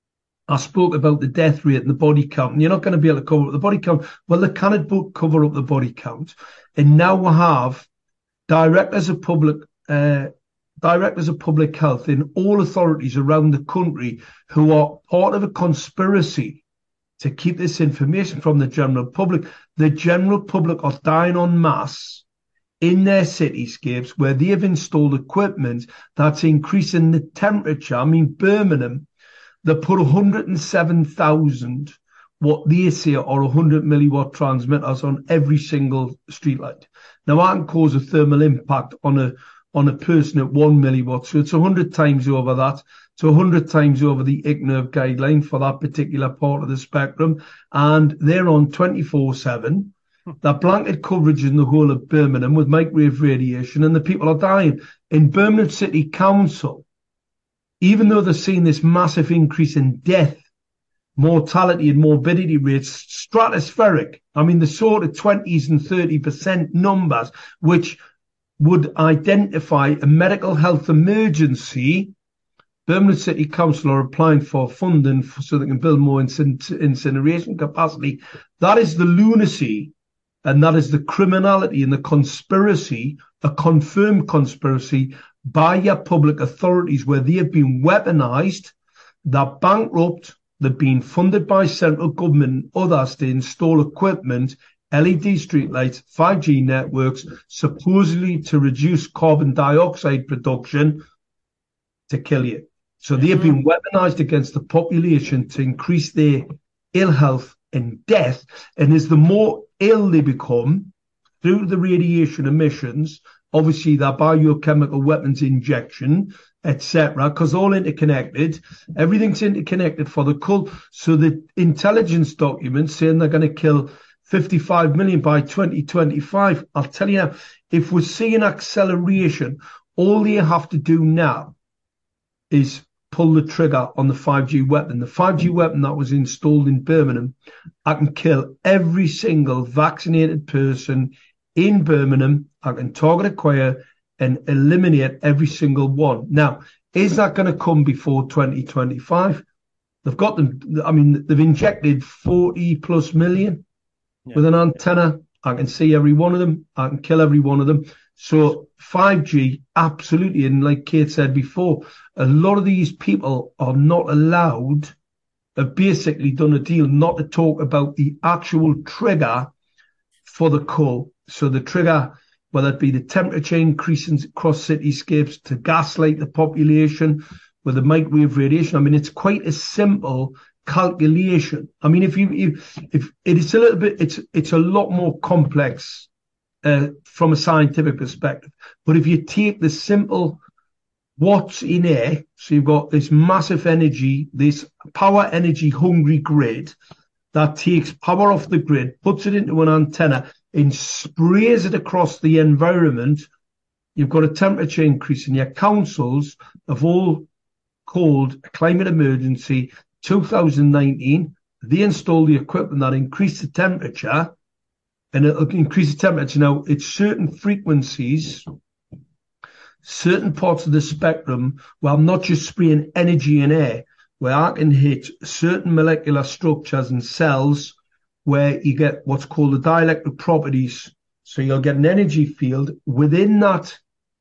I spoke about the death rate and the body count. And you're not going to be able to cover up the body count. Well, they cannot cover up the body count. And now we have directors of public, uh, directors of public health in all authorities around the country who are part of a conspiracy to keep this information from the general public. The general public are dying en masse in their cityscapes where they have installed equipment that's increasing the temperature. I mean, Birmingham, they put one hundred seven thousand, what they say are one hundred milliwatt transmitters on every single streetlight. Now, that can cause a thermal impact on a on a person at one milliwatt. So it's one hundred times over that. So one hundred times over the I C N I R V guideline for that particular part of the spectrum. And they're on twenty-four seven. That blanket coverage in the whole of Birmingham with microwave radiation, and the people are dying. In Birmingham City Council, even though they're seeing this massive increase in death, mortality and morbidity rates, stratospheric. I mean, the sort of twenties and thirty percent numbers, which would identify a medical health emergency. Birmingham City Council are applying for funding for, so they can build more incin- incineration capacity. That is the lunacy, and that is the criminality and the conspiracy, a confirmed conspiracy by your public authorities where they have been weaponized. They're bankrupt. They've been funded by central government and others to install equipment, L E D streetlights, five G networks, supposedly to reduce carbon dioxide production to kill you. So they've been weaponized against the population to increase their ill health and death. And as the more ill they become through the radiation emissions, obviously that biochemical weapons injection, et cetera, because all interconnected, everything's interconnected for the cult. So the intelligence documents saying they're going to kill fifty-five million by twenty twenty-five. I'll tell you now, if we're seeing acceleration, all they have to do now is pull the trigger on the five G weapon. The five G weapon that was installed in Birmingham, I can kill every single vaccinated person in Birmingham. I can target acquire and eliminate every single one. Now, is that going to come before twenty twenty-five? They've got them. I mean, they've injected forty plus million yeah. with an antenna. I can see every one of them. I can kill every one of them. So five G, absolutely. And like Kate said before, a lot of these people are not allowed, have basically done a deal not to talk about the actual trigger for the cull. So the trigger, whether it be the temperature increasing across cityscapes to gaslight the population with the microwave radiation. I mean, it's quite a simple calculation. I mean, if you, if, if it's a little bit, it's, it's a lot more complex uh, from a scientific perspective. But if you take the simple what's in air, so you've got this massive energy, this power energy hungry grid that takes power off the grid, puts it into an antenna and sprays it across the environment, you've got a temperature increase, and your councils have all called a climate emergency. two thousand nineteen, they installed the equipment that increased the temperature, and it'll increase the temperature. Now, it's certain frequencies, certain parts of the spectrum where I'm not just spraying energy in air, where I can hit certain molecular structures and cells where you get what's called the dielectric properties. So you'll get an energy field within that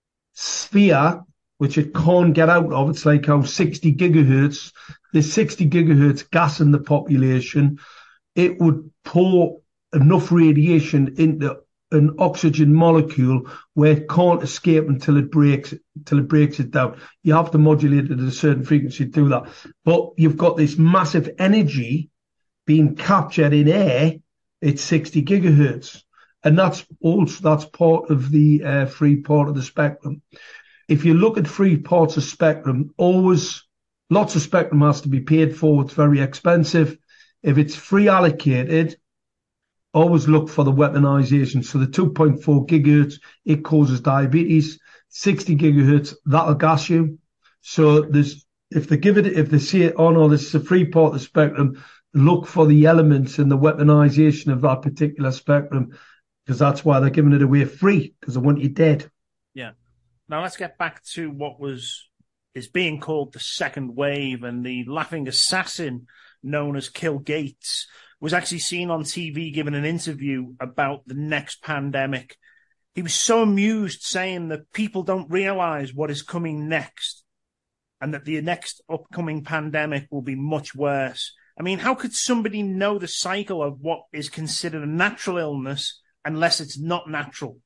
sphere, which it can't get out of. It's like how sixty gigahertz, there's sixty gigahertz gas in the population. It would pour enough radiation into an oxygen molecule where it can't escape until it breaks until it breaks it down. You have to modulate it at a certain frequency to do that. But you've got this massive energy being captured in air at sixty gigahertz. And that's also, that's part of the uh, free part of the spectrum. If you look at free parts of spectrum, always, lots of spectrum has to be paid for. It's very expensive. If it's free allocated, always look for the weaponization. So the two point four gigahertz, it causes diabetes. sixty gigahertz, that'll gas you. So there's, if they give it, if they say, oh no, this is a free part of the spectrum, look for the elements in the weaponization of that particular spectrum, because that's why they're giving it away free, because they want you dead. Yeah. Now let's get back to what was is being called the second wave, and the laughing assassin known as Kill Gates was actually seen on T V giving an interview about the next pandemic. He was so amused, saying that people don't realize what is coming next and that the next upcoming pandemic will be much worse. I mean, how could somebody know the cycle of what is considered a natural illness unless it's not natural?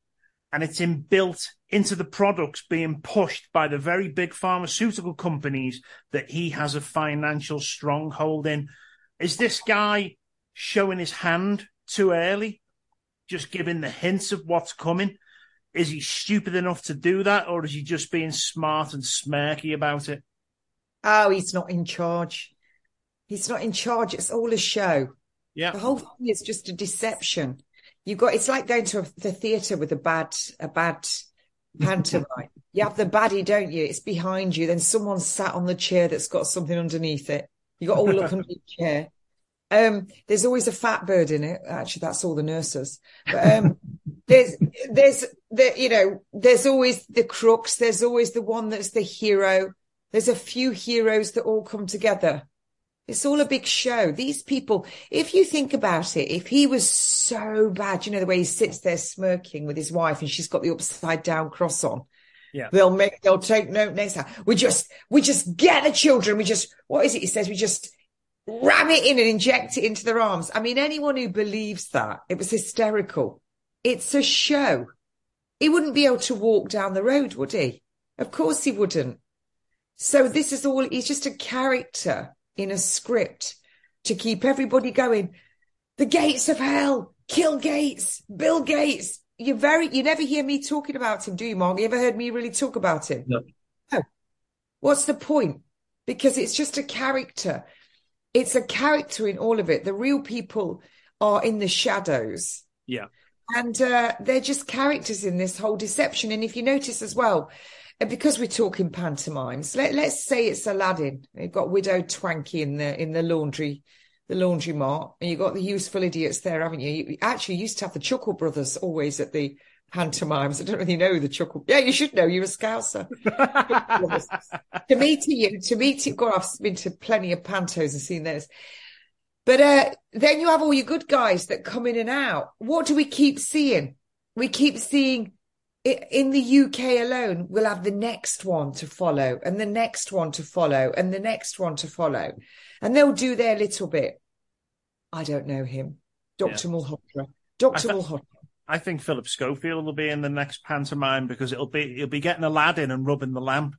And it's inbuilt into the products being pushed by the very big pharmaceutical companies that he has a financial stronghold in. Is this guy showing his hand too early? Just giving the hints of what's coming? Is he stupid enough to do that, or is he just being smart and smirky about it? Oh, he's not in charge. He's not in charge. It's all a show. Yeah. The whole thing is just a deception. You've got, it's like going to a, the theatre with a bad, a bad pantomime. You have the baddie, don't you? It's behind you. Then someone sat on the chair that's got something underneath it. You got to all look under the chair. Um, there's always a fat bird in it. Actually, that's all the nurses. But um, there's, there's the, you know, there's always the crooks. There's always the one that's the hero. There's a few heroes that all come together. It's all a big show. These people, if you think about it, if he was so bad, you know, the way he sits there smirking with his wife and she's got the upside down cross on. Yeah. They'll make, they'll take note next time. We just, we just get the children. We just, what is it? He says, we just ram it in and inject it into their arms. I mean, anyone who believes that, it was hysterical. It's a show. He wouldn't be able to walk down the road, would he? Of course he wouldn't. So this is all, he's just a character in a script to keep everybody going. The gates of hell, kill Gates, Bill Gates. You very, you never hear me talking about him, do you, Mark? You ever heard me really talk about him? No. No. What's the point? Because it's just a character. It's a character in all of it. The real people are in the shadows. Yeah. And uh, they're just characters in this whole deception. And if you notice as well, because we're talking pantomimes, let, let's say it's Aladdin. You've got Widow Twanky in the in the laundry, the laundry mart, and you've got the useful idiots there, haven't you? You actually used to have the Chuckle Brothers always at the pantomimes. I don't really know the Chuckle. Yeah, you should know. You're a Scouser. to me, to you, to me, to God, I've been to plenty of pantos and seen those. But uh, then you have all your good guys that come in and out. What do we keep seeing? We keep seeing it, in the U K alone, we'll have the next one to follow and the next one to follow and the next one to follow. And they'll do their little bit. I don't know him. Doctor Yeah. Malhotra. Doctor Malhotra. I think Philip Schofield will be in the next pantomime because it'll be he'll be getting Aladdin and rubbing the lamp.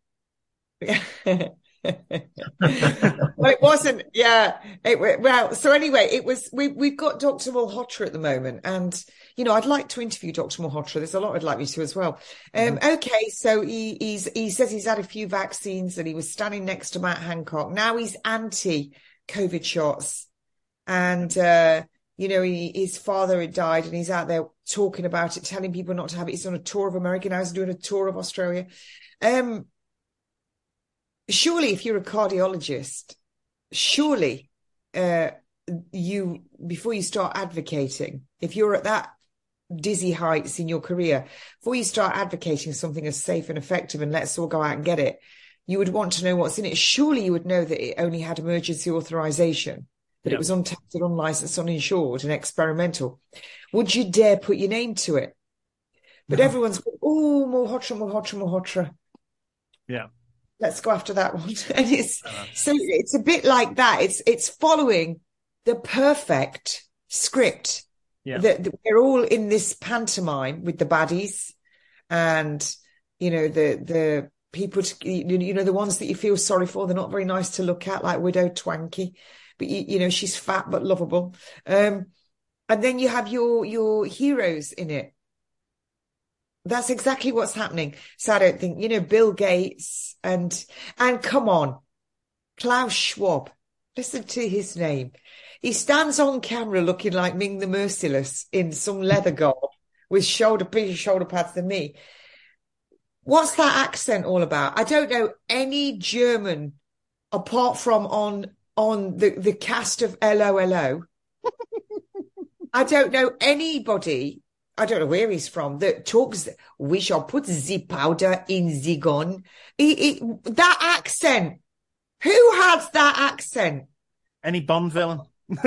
Well, it wasn't. Yeah. It, well, so anyway, it was. We we've got Doctor Malhotra at the moment, and you know, I'd like to interview Doctor Malhotra. There's a lot I'd like you to as well. Um, mm-hmm. Okay, so he he's he says he's had a few vaccines, and he was standing next to Matt Hancock. Now he's anti-COVID shots, and uh, you know, he, his father had died, and he's out there talking about it, telling people not to have it. He's on a tour of America now. He's doing a tour of Australia. Um. Surely, if you're a cardiologist, surely uh, you, before you start advocating, if you're at that dizzy heights in your career, before you start advocating something as safe and effective and let's all go out and get it, you would want to know what's in it. Surely you would know that it only had emergency authorization, that yep. it was untested, unlicensed, uninsured and experimental. Would you dare put your name to it? But no. Everyone's going, oh, Malhotra, Malhotra, Malhotra. Yeah. Let's go after that one. And it's uh, so it's a bit like that. It's it's following the perfect script. Yeah. That they're all in this pantomime with the baddies, and you know the the people. To, you know the ones that you feel sorry for. They're not very nice to look at, like Widow Twanky, but you, you know she's fat but lovable. Um, and then you have your your heroes in it. That's exactly what's happening. So I don't think, you know, Bill Gates and, and come on, Klaus Schwab, listen to his name. He stands on camera looking like Ming the Merciless in some leather garb with shoulder, bigger shoulder pads than me. What's that accent all about? I don't know any German apart from on, on the, the cast of L O L O. I don't know anybody. I don't know where he's from, that talks, we shall put the powder in the gun. He, he, that accent. Who has that accent? Any Bond villain.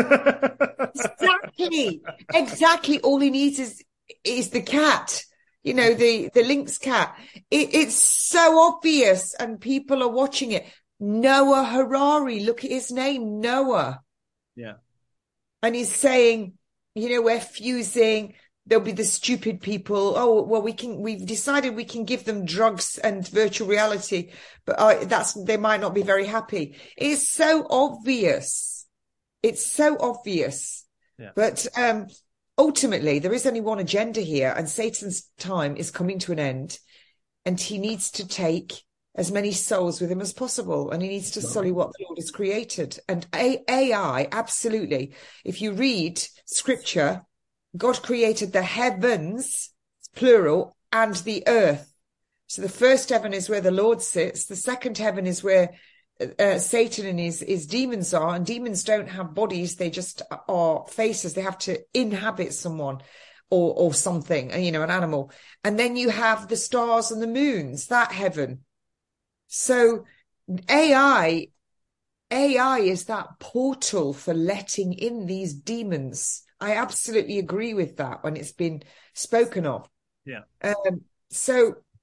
Exactly. Exactly. All he needs is, is the cat, you know, the, the lynx cat. It, it's so obvious and people are watching it. Noah Harari. Look at his name, Noah. Yeah. And he's saying, you know, we're fusing. There'll be the stupid people. Oh, well, we can, we've decided we can give them drugs and virtual reality, but uh, that's, they might not be very happy. It's so obvious. It's so obvious. Yeah. But, um, ultimately there is only one agenda here, and Satan's time is coming to an end, and he needs to take as many souls with him as possible. And he needs to wow. sully what the Lord has created. And A I, absolutely. If you read scripture, God created the heavens, plural, and the earth. So the first heaven is where the Lord sits. The second heaven is where uh, Satan and his, his demons are. And demons don't have bodies. They just are faces. They have to inhabit someone or, or something, you know, an animal. And then you have the stars and the moons, that heaven. So A I, A I is that portal for letting in these demons. I absolutely agree with that when it's been spoken of. Yeah. Um, so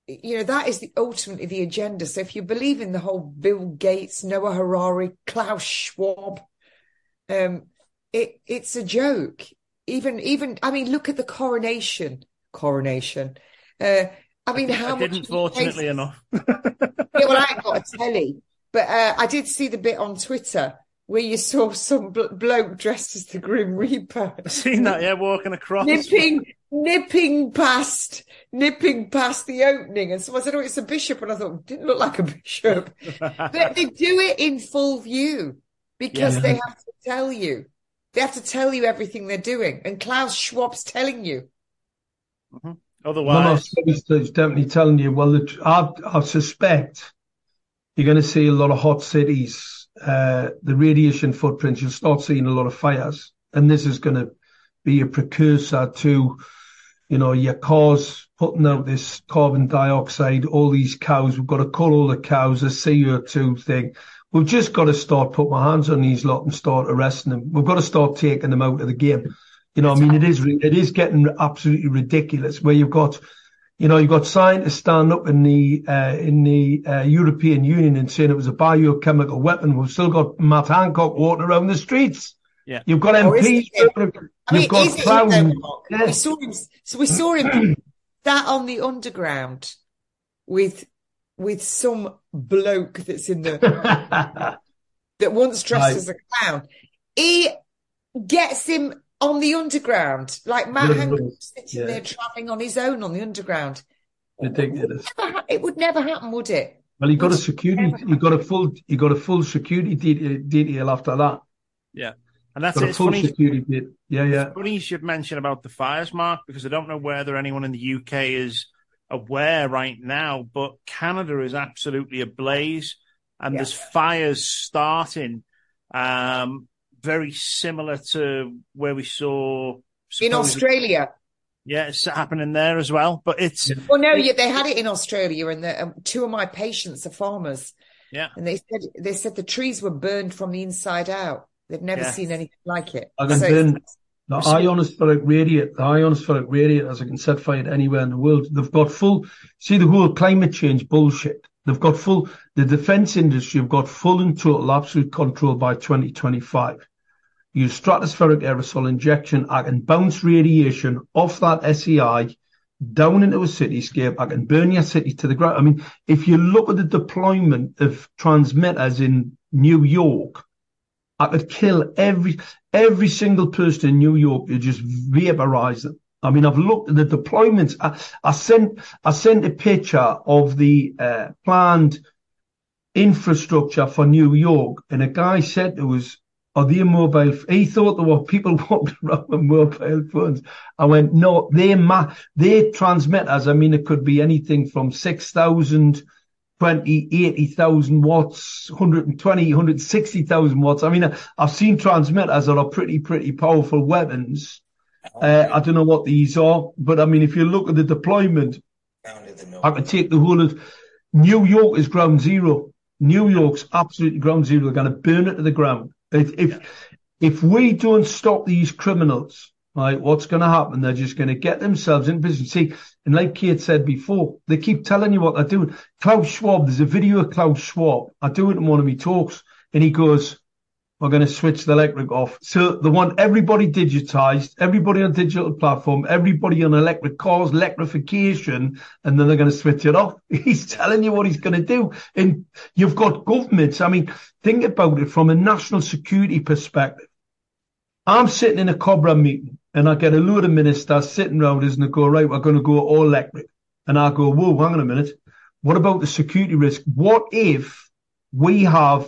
you know, that is the ultimately the agenda. So if you believe in the whole Bill Gates, Noah Harari, Klaus Schwab, um, it it's a joke. Even even I mean, look at the coronation. Coronation. Uh, I mean, I, how I much? didn't, fortunately enough. Yeah, well, I ain't got a telly, but uh, I did see the bit on Twitter where you saw some bl- bloke dressed as the Grim Reaper. I've seen that, yeah, walking across. Nipping, nipping past, nipping past the opening. And someone said, oh, it's a bishop. And I thought, it didn't look like a bishop. But they do it in full view because Yeah. they have to tell you. They have to tell you everything they're doing. And Klaus Schwab's telling you. Mm-hmm. No, no, Otherwise, it's it's definitely telling you. Well, the, I, I suspect you're going to see a lot of hot cities. Uh, the radiation footprints, you'll start seeing a lot of fires. And this is going to be a precursor to, you know, your cars putting out this carbon dioxide, all these cows. We've got to cut all the cows, a C O two thing. We've just got to start putting my hands on these lot and start arresting them. We've got to start taking them out of the game. You know, I mean, it is it is getting absolutely ridiculous. Where you've got, you know, you've got scientists stand up in the uh, in the uh, European Union and saying it was a biochemical weapon. We've still got Matt Hancock walking around the streets. Yeah, you've got M Ps. Oh, you've I mean, got clowns. Yeah. We saw him. So we saw him that on the underground with with some bloke that's in the that once dressed right. as a clown. He gets him on the underground, like Matt Hancock sitting yeah. there traveling on his own on the underground. Ridiculous. It would never, it would never happen, would it? Well, he got would a security. He got a full. He got a full security detail, detail after that. Yeah, and that's got it. a full funny. security bit. Yeah, yeah. It's funny you should mention about the fires, Mark, because I don't know whether anyone in the U K is aware right now, but Canada is absolutely ablaze, and yeah. there's fires starting. Um, very similar to where we saw in Australia. Yeah, it's happening there as well. But it's well, no, yeah, they had it in Australia, and the, um, two of my patients are farmers. Yeah, and they said they said the trees were burned from the inside out. They've never yeah. seen anything like it. I can so burn the ionospheric radiator. The ionospheric radiators I can set fire anywhere in the world. They've got full. See the whole climate change bullshit. They've got full. The defence industry have got full and total absolute control by twenty twenty-five. Use stratospheric aerosol injection. I can bounce radiation off that S E I down into a cityscape. I can burn your city to the ground. I mean, if you look at the deployment of transmitters in New York, I could kill every every single person in New York. You just vaporize them. I mean, I've looked at the deployments. I, I sent I sent a picture of the uh, planned infrastructure for New York, and a guy said to us, are they mobile? He thought there were people walking around with mobile phones. I went, no, they ma- they transmitters. I mean, it could be anything from six thousand, twenty, eighty thousand watts, one hundred twenty, one hundred sixty thousand watts. I mean, I've seen transmitters that are pretty, pretty powerful weapons. Uh, I don't know what these are, but I mean, if you look at the deployment, I could take the whole of New York is ground zero. New York's absolutely ground zero. They're going to burn it to the ground. If, if, yeah. if we don't stop these criminals, right, what's going to happen? They're just going to get themselves in business. See, and like Kate said before, they keep telling you what they're doing. Klaus Schwab, there's a video of Klaus Schwab. I do it in one of my talks, and he goes, we're going to switch the electric off. So they want everybody digitized, everybody on a digital platform, everybody on electric cars, electrification, and then they're going to switch it off. He's telling you what he's going to do. And you've got governments. I mean, think about it from a national security perspective. I'm sitting in a Cobra meeting and I get a load of ministers sitting around us and they go, right, we're going to go all electric. And I go, whoa, hang on a minute. What about the security risk? What if we have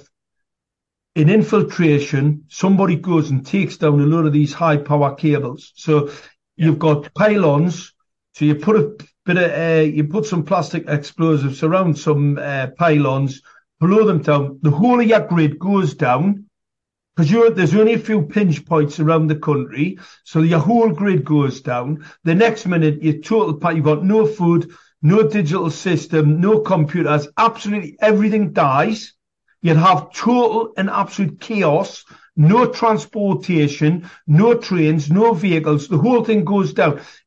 in infiltration, somebody goes and takes down a load of these high power cables. So yeah. you've got pylons. So you put a bit of, uh, you put some plastic explosives around some uh, pylons, blow them down. The whole of your grid goes down because there's only a few pinch points around the country. So your whole grid goes down. The next minute, your total, you've got no food, no digital system, no computers, absolutely everything dies. You'd have total and absolute chaos, no transportation, no trains, no vehicles. The whole thing goes down.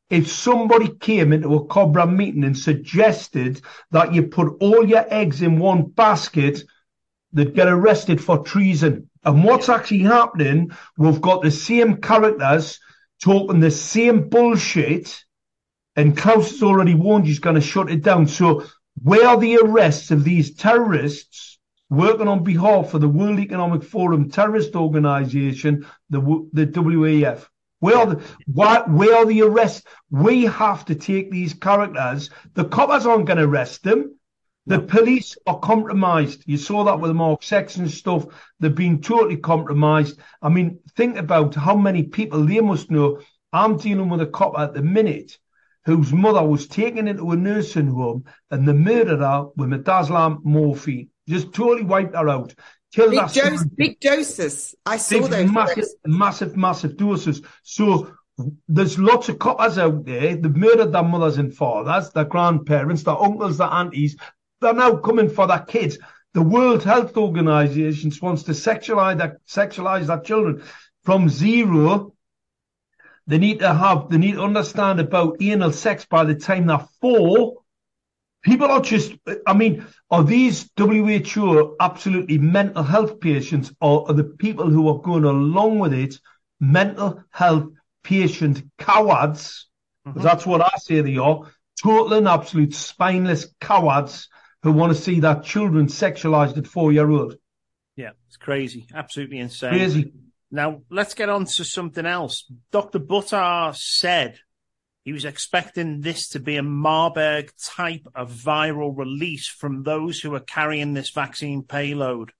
if somebody came into a Cobra meeting and suggested that you put all your eggs in one basket, they'd get arrested for treason. And what's yeah. actually happening, we've got the same characters talking the same bullshit, and Klaus has already warned he's going to shut it down. So where are the arrests of these terrorists working on behalf of the World Economic Forum terrorist organization, the, the W E F? Where are the, why, where are the arrests? We have to take these characters. The coppers aren't going to arrest them. The no. police are compromised. You saw that with the Mark Sexton stuff. They've been totally compromised. I mean, think about how many people they must know. I'm dealing with a copper at the minute whose mother was taken into a nursing home and they murdered her with midazolam morphine. Just totally wiped her out. Killed big, her dose, big doses. I saw big, those. Massive, doses. massive, massive doses. So there's lots of coppers out there. They've murdered their mothers and fathers, their grandparents, their uncles, their aunties. They're now coming for their kids. The World Health Organization wants to sexualize their, sexualize their children from zero. They need to have, they need to understand about anal sex by the time they're four. People are just, I mean, are these W H O absolutely mental health patients, or are the people who are going along with it mental health patient cowards? Because mm-hmm. that's what I say they are. Total and absolute spineless cowards who want to see their children sexualized at four-year-old. Yeah, it's crazy. Absolutely insane. Crazy. Now, let's get on to something else. Doctor Buttar said he was expecting this to be a Marburg type of viral release from those who are carrying this vaccine payload.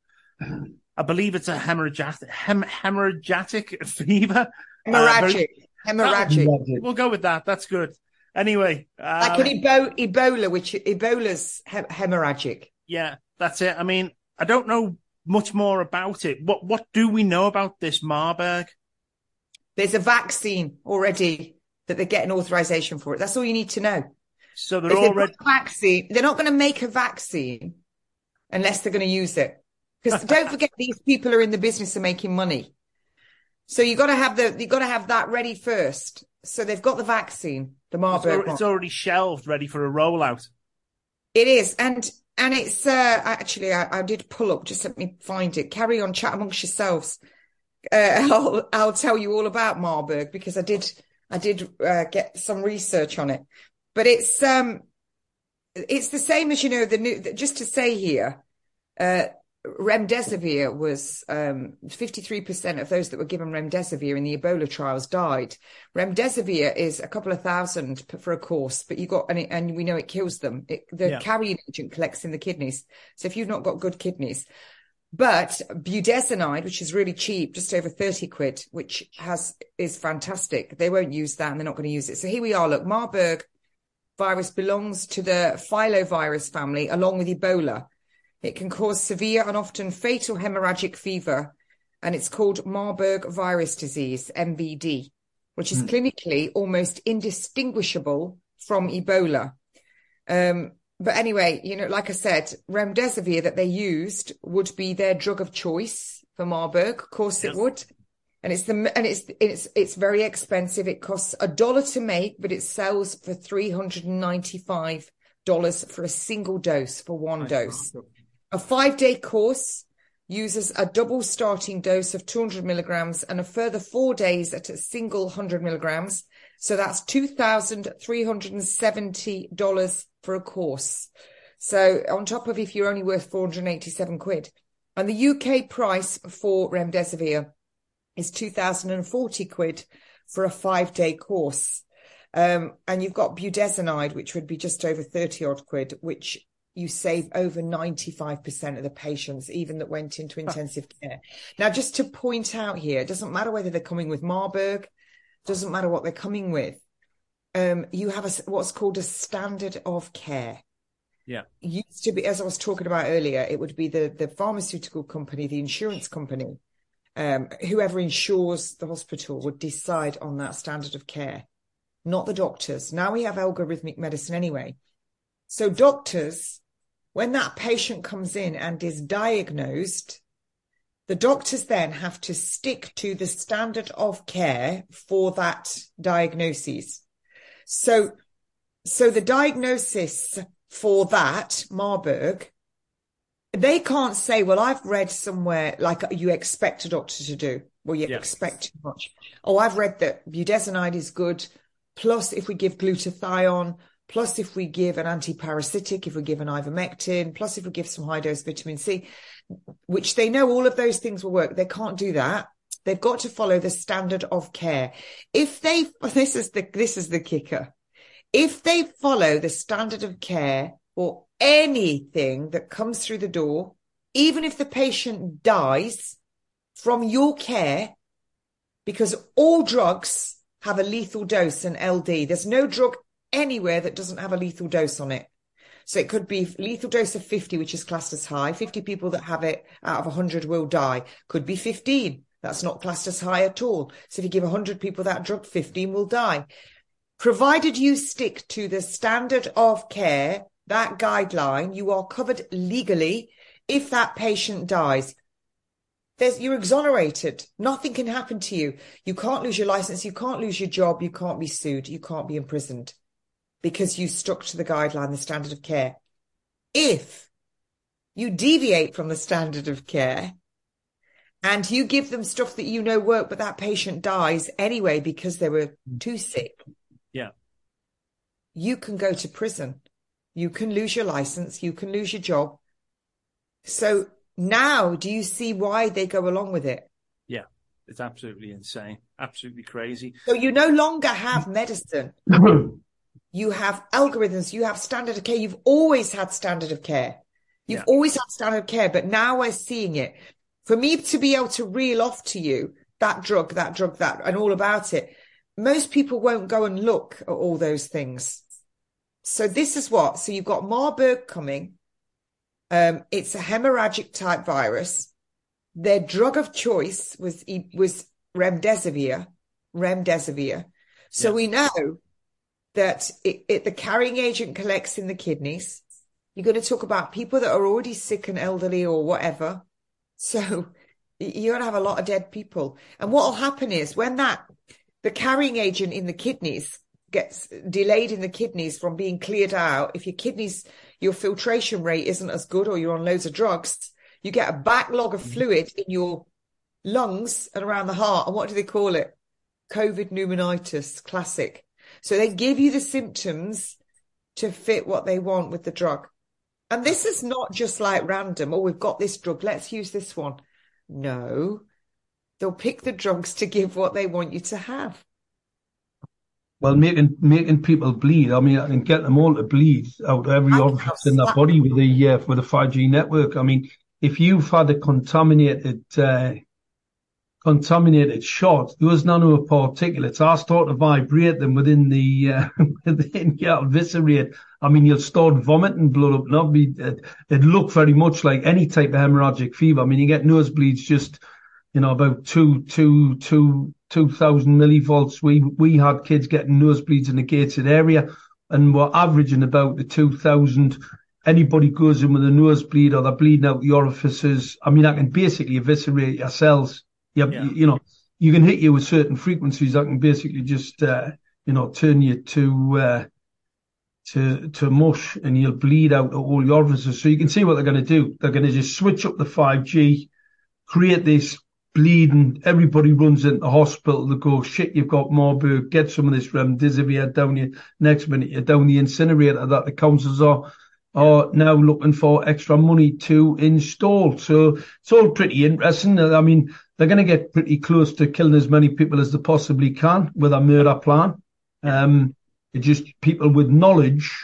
I believe it's a hemorrhagic, hem, hemorrhagic fever. Hemorrhagic. Uh, very, hemorrhagic. Oh, we'll go with that. That's good. Anyway. Um, like an Ebo- Ebola, which Ebola's hem- hemorrhagic. Yeah, that's it. I mean, I don't know much more about it. What What do we know about this Marburg? There's a vaccine already that they're getting authorization for it. That's all you need to know. So they're already vaccine. They're not going to make a vaccine unless they're going to use it. Because don't forget, these people are in the business of making money. So you got to have the you got to have that ready first. So they've got the vaccine, the Marburg. It's, it's already shelved, ready for a rollout. It is, and and it's uh, actually I, I did pull up. Just let me find it. Carry on, chat amongst yourselves. Uh, I'll I'll tell you all about Marburg because I did I did uh, get some research on it. But it's um it's the same as you know the new. Just to say here, uh, remdesivir was um, fifty-three percent of those that were given remdesivir in the Ebola trials died. Remdesivir is a couple of thousand for a course, but you got and, it, and we know it kills them. It, the yeah. carrier agent collects in the kidneys. So if you've not got good kidneys, but budesonide, which is really cheap, just over thirty quid, which has is fantastic. They won't use that, and they're not going to use it. So here we are. Look, Marburg virus belongs to the filovirus family, along with Ebola. It can cause severe and often fatal hemorrhagic fever, and it's called Marburg virus disease, M V D, which is mm. clinically almost indistinguishable from Ebola. Um, but anyway, you know, like I said, remdesivir that they used would be their drug of choice for Marburg. Of course yes. it would. And it's the and it's it's it's very expensive. It costs a dollar to make, but it sells for three hundred ninety-five dollars for a single dose, for one nice. dose. A five-day course uses a double starting dose of two hundred milligrams and a further four days at a single one hundred milligrams. So that's two thousand three hundred seventy dollars for a course. So on top of if you're only worth four hundred eighty-seven quid. And the U K price for remdesivir is two thousand forty quid for a five-day course. Um, and you've got budesonide, which would be just over thirty odd quid, which you save over ninety-five percent of the patients, even that went into intensive care. Now, just to point out here, it doesn't matter whether they're coming with Marburg, doesn't matter what they're coming with. Um, you have a, what's called a standard of care. Yeah. Used to be, as I was talking about earlier, it would be the, the pharmaceutical company, the insurance company, um, whoever insures the hospital would decide on that standard of care, not the doctors. Now we have algorithmic medicine anyway. So doctors, when that patient comes in and is diagnosed, the doctors then have to stick to the standard of care for that diagnosis. So, so the diagnosis for that, Marburg, they can't say, well, I've read somewhere like you expect a doctor to do. Well, you yeah. expect too much. Oh, I've read that budesonide is good. Plus, if we give glutathione, plus if we give an antiparasitic, if we give an ivermectin, plus if we give some high dose vitamin C, which they know all of those things will work. They can't do that. They've got to follow the standard of care. If they, this is the, this is the kicker. If they follow the standard of care or anything that comes through the door, even if the patient dies from your care, because all drugs have a lethal dose and L D. There's no drug anywhere that doesn't have a lethal dose on it. So it could be lethal dose of fifty, which is classed as high. fifty people that have it out of one hundred will die. Could be fifteen. That's not classed as high at all. So if you give one hundred people that drug, fifteen will die. Provided you stick to the standard of care, that guideline, you are covered legally if that patient dies. There's, you're exonerated. Nothing can happen to you. You can't lose your license. You can't lose your job. You can't be sued. You can't be imprisoned because you stuck to the guideline, the standard of care. If you deviate from the standard of care and you give them stuff that you know work, but that patient dies anyway because they were too sick, yeah, you can go to prison. You can lose your license. You can lose your job. So now, do you see why they go along with it? Yeah, it's absolutely insane. Absolutely crazy. So you no longer have medicine. You have algorithms. You have standard of care. You've always had standard of care. You've yeah. always had standard of care, but now we're seeing it. For me to be able to reel off to you that drug, that drug, that, and all about it, most people won't go and look at all those things. So this is what, so you've got Marburg coming. Um, it's a hemorrhagic type virus. Their drug of choice was, was remdesivir, remdesivir. So yeah. we know that it, it, the carrying agent collects in the kidneys. You're going to talk about people that are already sick and elderly or whatever. So you're going to have a lot of dead people. And what will happen is when that, the carrying agent in the kidneys gets delayed in the kidneys from being cleared out, if your kidneys, your filtration rate isn't as good or you're on loads of drugs, you get a backlog of fluid in your lungs and around the heart. And what do they call it? COVID pneumonitis, classic. So they give you the symptoms to fit what they want with the drug. And this is not just like random, oh, we've got this drug, let's use this one. No, they'll pick the drugs to give what they want you to have. Well, making making people bleed. I mean, I can get them all to bleed out of every orifice in their body with the uh, with a five G network. I mean, if you've had a contaminated uh, contaminated shot, those nanoparticulates are start to vibrate them within the uh, within your viscerate. I mean, you'll start vomiting blood up. Not be it, it look very much like any type of hemorrhagic fever. I mean, you get nosebleeds just, you know, about two two two. two thousand millivolts. We we had kids getting nosebleeds in the gated area, and we're averaging about the two thousand. Anybody goes in with a nosebleed or they're bleeding out the orifices, I mean, I can basically eviscerate your cells. You, yeah. you, you know, you can hit you with certain frequencies that can basically just, uh, you know, turn you to uh, to to mush, and you'll bleed out all your orifices. So you can see what they're going to do. They're going to just switch up the five G, create this bleeding, everybody runs into the hospital. They go, shit, you've got Marburg, get some of this remdesivir down you. Next minute, you're down the incinerator that the councils are, are now looking for extra money to install. So it's all pretty interesting. I mean, they're going to get pretty close to killing as many people as they possibly can with a murder plan. Um, it's just people with knowledge,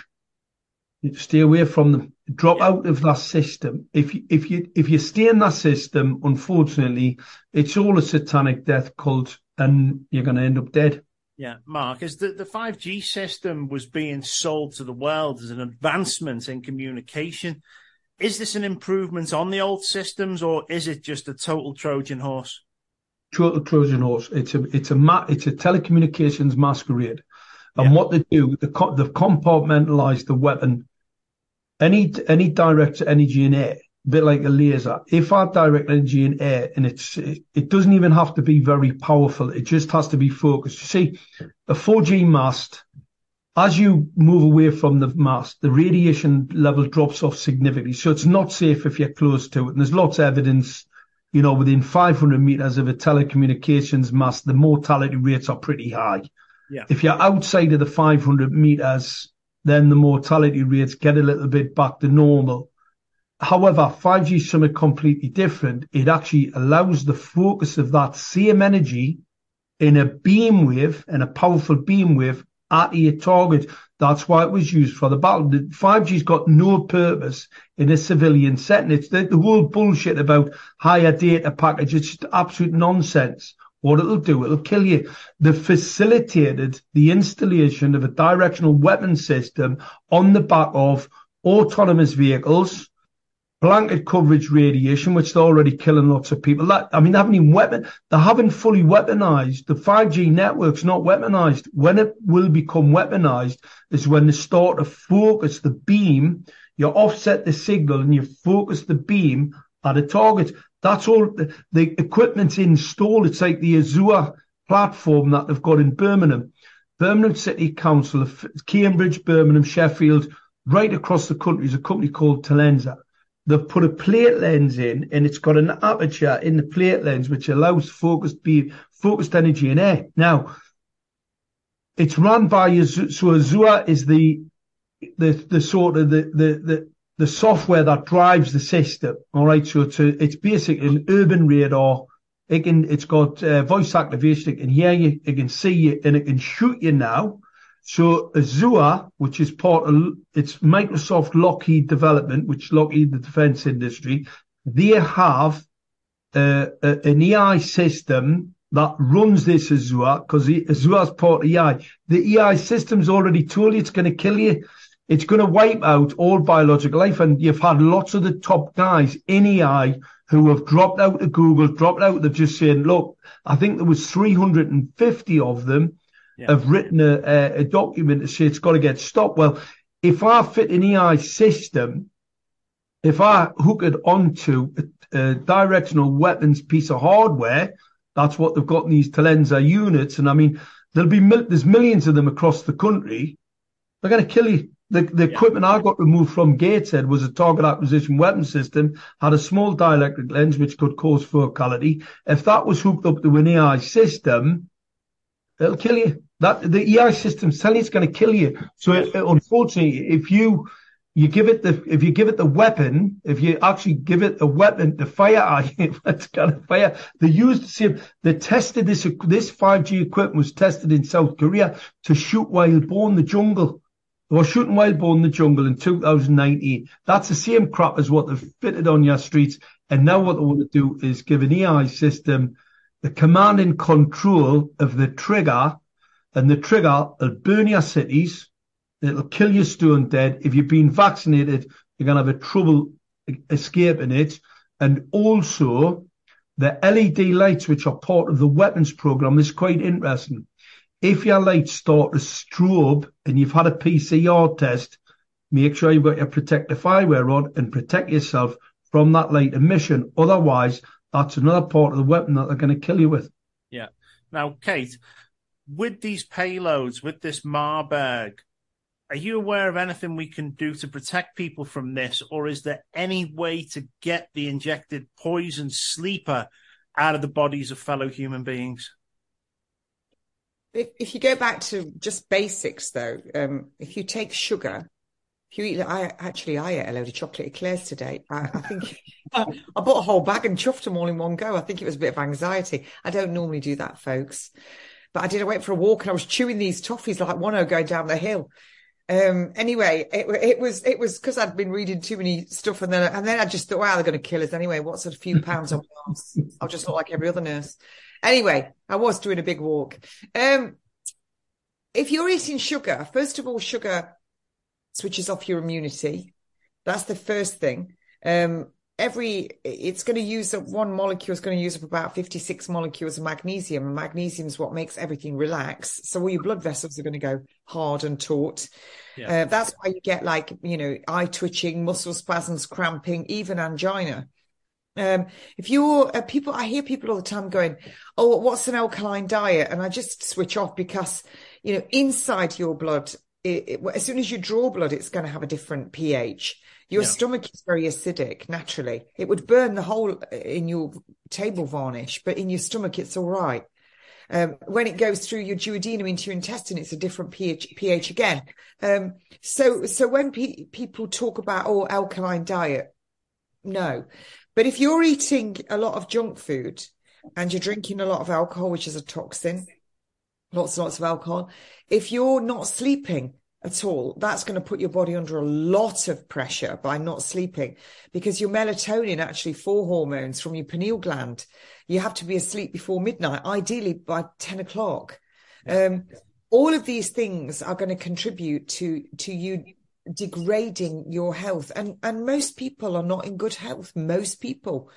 stay away from them. Drop yeah. out of that system. If you, if you, if you stay in that system, unfortunately, it's all a satanic death cult and you're going to end up dead. Yeah, Mark, as the, the five G system was being sold to the world as an advancement in communication, is this an improvement on the old systems, or is it just a total Trojan horse? Total Trojan horse. It's a, it's a, ma- it's a telecommunications masquerade. And yeah. what they do, they co- they've compartmentalized the weapon. Any any direct energy in air, a bit like a laser. If I direct energy in air, and it's it, it doesn't even have to be very powerful, it just has to be focused. You see, a four G mast as you move away from the mast, the radiation level drops off significantly. So it's not safe if you're close to it. And there's lots of evidence, you know, within five hundred meters of a telecommunications mast, the mortality rates are pretty high. Yeah. If you're outside of the five hundred meters, then the mortality rates get a little bit back to normal. However, five G is something completely different. It actually allows the focus of that same energy in a beam wave, in a powerful beam wave, at your target. That's why it was used for the battle. The five G's got no purpose in a civilian setting. It's the, the whole bullshit about higher data package. It's just absolute nonsense. What it'll do, it'll kill you. They facilitated the installation of a directional weapon system on the back of autonomous vehicles, blanket coverage radiation, which they're already killing lots of people. That, I mean, they haven't even weapon, they haven't fully weaponized. The five G network's not weaponized. When it will become weaponized is when they start to focus the beam, you offset the signal and you focus the beam at a target. That's all. The, the equipment's installed. It's like the Azure platform that they've got in Birmingham. Birmingham City Council, Cambridge, Birmingham, Sheffield, right across the country is a company called Telenza. They've put a plate lens in, and it's got an aperture in the plate lens which allows focused beam, focused energy in air. Now, it's run by Azure. So Azure is the the the sort of the the the, the software that drives the system. All right, so it's a, it's basically an urban radar. It can it's got uh, voice activation. It can hear you, it can see you, and it can shoot you now. So Azure, which is part of, it's Microsoft Lockheed development, which Lockheed, the defense industry, they have uh, a, an A I system that runs this Azure, because Azure is part of A I. The A I system's already told you it's going to kill you. It's going to wipe out all biological life. And you've had lots of the top guys in A I who have dropped out of Google, dropped out. They've just said, look, I think there was three hundred fifty of them. Yeah. Have written a, a, a document to say it's got to get stopped. Well, if I fit an A I system, if I hook it onto a, a directional weapons piece of hardware, that's what they've got in these Telenza units. And I mean, there'll be mil- there's millions of them across the country. They're going to kill you. The, the yeah. equipment I got removed from Gateshead was a target acquisition weapon system, had a small dielectric lens which could cause fatality. If that was hooked up to an A I system, it'll kill you. That the A I system's telling you it's going to kill you. So it, it, unfortunately, if you you give it the if you give it the weapon, if you actually give it a weapon to fire at you, it's going to fire. They used the same. They tested this. This five G equipment was tested in South Korea to shoot wild boar in the jungle. They were shooting wild boar in the jungle in two thousand nineteen. That's the same crap as what they've fitted on your streets. And now what they want to do is give an A I system the command and control of the trigger. And the trigger will burn your cities. It'll kill you stone dead. If you've been vaccinated, you're going to have a trouble escaping it. And also, the L E D lights, which are part of the weapons program, is quite interesting. If your lights start to strobe and you've had a P C R test, make sure you've got your protective eyewear on and protect yourself from that light emission. Otherwise, that's another part of the weapon that they're going to kill you with. Yeah. Now, Kate, with these payloads, with this Marburg, are you aware of anything we can do to protect people from this? Or is there any way to get the injected poison sleeper out of the bodies of fellow human beings? If, if you go back to just basics, though, um, if you take sugar, if you eat, I actually, I ate a load of chocolate eclairs today. I, I think I bought a whole bag and chuffed them all in one go. I think it was a bit of anxiety. I don't normally do that, folks. But I did. I went for a walk and I was chewing these toffees like one o going down the hill. Um, anyway, it, it was it was because I'd been reading too many stuff, and then and then I just thought, wow, they're going to kill us anyway. What's a few pounds on my arms? I'll just look like every other nurse. Anyway, I was doing a big walk. Um, if you're eating sugar, first of all, sugar switches off your immunity. That's the first thing. Um, every it's going to use up one molecule is going to use up about fifty-six molecules of magnesium, and magnesium is what makes everything relax. So all your blood vessels are going to go hard and taut. Yeah. Uh, that's why you get like, you know, eye twitching, muscle spasms, cramping, even angina. Um, if you're uh, people, I hear people all the time going, oh, what's an alkaline diet? And I just switch off because, you know, inside your blood it, it, as soon as you draw blood, it's going to have a different pH. Your yeah. stomach is very acidic naturally. It would burn the hole in your table varnish, but in your stomach, it's all right. Um, when it goes through your duodenum into your intestine, it's a different pH, pH again. Um, so, so when pe- people talk about, oh, alkaline diet, no. But if you're eating a lot of junk food and you're drinking a lot of alcohol, which is a toxin, lots and lots of alcohol, if you're not sleeping at all, that's going to put your body under a lot of pressure by not sleeping, because your melatonin, actually four hormones from your pineal gland, you have to be asleep before midnight, ideally by ten o'clock. Yeah. Um, all of these things are going to contribute to, to you degrading your health. And, and most people are not in good health, most people.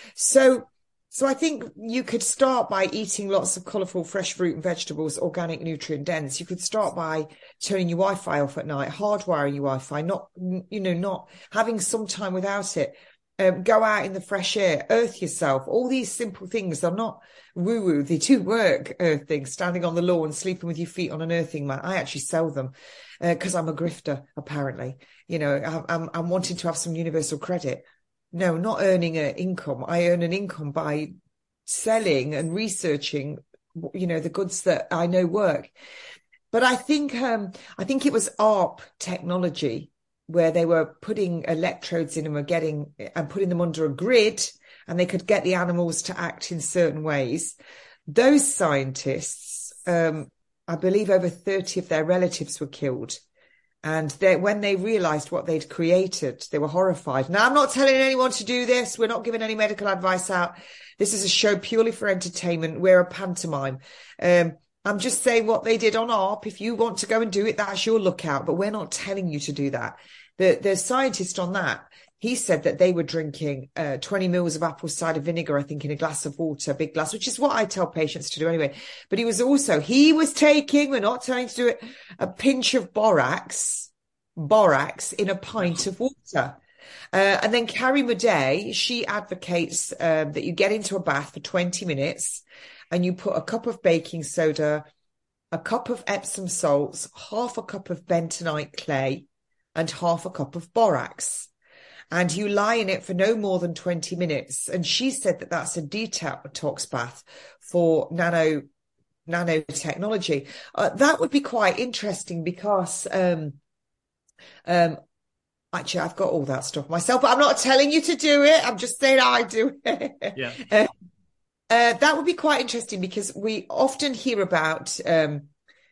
So, So I think you could start by eating lots of colourful fresh fruit and vegetables, organic, nutrient dense. You could start by turning your Wi-Fi off at night, hardwiring your Wi-Fi, not, you know, not having some time without it. Um, go out in the fresh air, earth yourself. All these simple things are not woo-woo. They do work, earthing, standing on the lawn, sleeping with your feet on an earthing mat. I actually sell them because uh, I'm a grifter, apparently. You know, I'm, I'm wanting to have some universal credit. No, not earning an income. I earn an income by selling and researching, you know, the goods that I know work. But I think, um, I think it was A R P technology where they were putting electrodes in and were getting and putting them under a grid, and they could get the animals to act in certain ways. Those scientists, um, I believe over thirty of their relatives were killed. And they, when they realized what they'd created, they were horrified. Now, I'm not telling anyone to do this. We're not giving any medical advice out. This is a show purely for entertainment. We're a pantomime. Um, I'm just saying what they did on A R P. If you want to go and do it, that's your lookout. But we're not telling you to do that. The, the scientist on that, he said that they were drinking uh, twenty mils of apple cider vinegar, I think, in a glass of water, a big glass, which is what I tell patients to do anyway. But he was also, he was taking, we're not telling you to do it, a pinch of borax, borax in a pint of water. Uh, and then Carrie Madej, she advocates um, that you get into a bath for twenty minutes and you put a cup of baking soda, a cup of Epsom salts, half a cup of bentonite clay, and half a cup of borax. And you lie in it for no more than twenty minutes. And she said that that's a detox bath for nano, nanotechnology. Uh, that would be quite interesting because, um, um, actually, I've got all that stuff myself, but I'm not telling you to do it. I'm just saying I do it. Yeah. uh, uh, that would be quite interesting because we often hear about, um,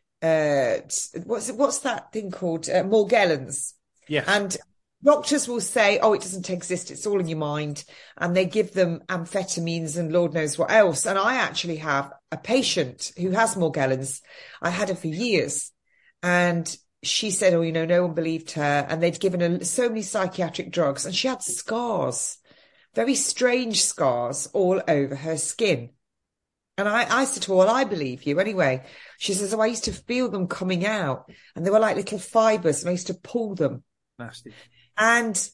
uh, what's, what's that thing called? Uh, Morgellons. Yeah. And doctors will say, oh, it doesn't exist. It's all in your mind. And they give them amphetamines and Lord knows what else. And I actually have a patient who has Morgellons. I had her for years. And she said, oh, you know, no one believed her. And they'd given her so many psychiatric drugs. And she had scars, very strange scars all over her skin. And I, I said to her, well, I believe you anyway. She says, oh, I used to feel them coming out. And they were like little fibres. And I used to pull them. Nasty. And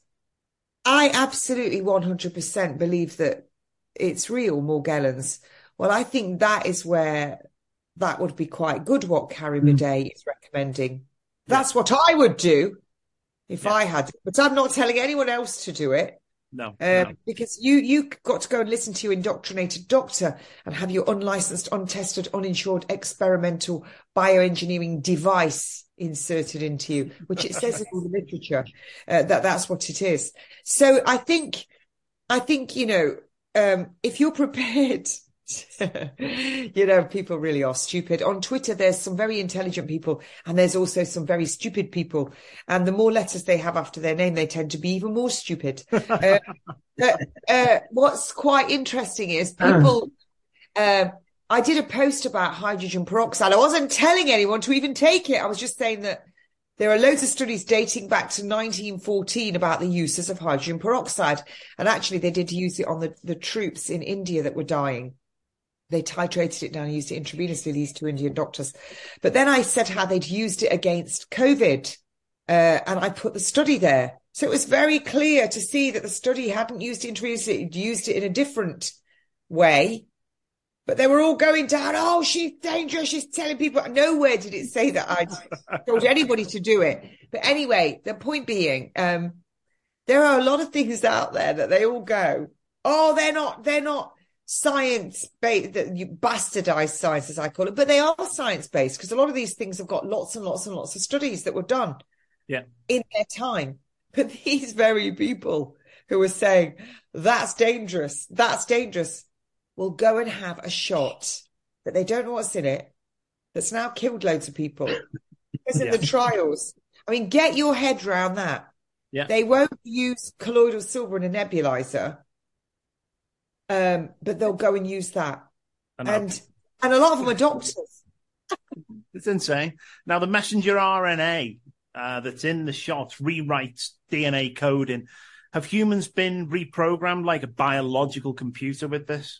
I absolutely one hundred percent believe that it's real, Morgellons. Well, I think that is where that would be quite good, what Carrie mm. Madej is recommending. That's yeah. what I would do if yeah. I had it. But I'm not telling anyone else to do it. No, um, no. Because you, you got to go and listen to your indoctrinated doctor and have your unlicensed, untested, uninsured experimental bioengineering device inserted into you, which it says in all the literature uh, that that's what it is. So I think, I think, you know, um, if you're prepared, you know, people really are stupid. On Twitter, there's some very intelligent people and there's also some very stupid people. And the more letters they have after their name, they tend to be even more stupid. uh, uh, uh, what's quite interesting is people, uh, I did a post about hydrogen peroxide. I wasn't telling anyone to even take it. I was just saying that there are loads of studies dating back to nineteen fourteen about the uses of hydrogen peroxide. And actually, they did use it on the, the troops in India that were dying. They titrated it down and used it intravenously, these two Indian doctors. But then I said how they'd used it against COVID. Uh, and I put the study there. So it was very clear to see that the study hadn't used it intravenously. It used it in a different way. But they were all going down, oh, she's dangerous, she's telling people. Nowhere did it say that I'd told anybody to do it. But anyway, the point being, um, there are a lot of things out there that they all go, oh, they're not, they're not science-based, that you bastardized science, as I call it, but they are science-based, because a lot of these things have got lots and lots and lots of studies that were done yeah. in their time. But these very people who are saying, that's dangerous, that's dangerous, will go and have a shot that they don't know what's in it, that's now killed loads of people. Because in yeah. the trials, I mean, get your head around that. Yeah. They won't use colloidal silver in a nebulizer, um, but they'll go and use that. And and a lot of them are doctors. It's insane. Now, the messenger R N A uh, that's in the shots rewrites D N A coding. Have humans been reprogrammed like a biological computer with this?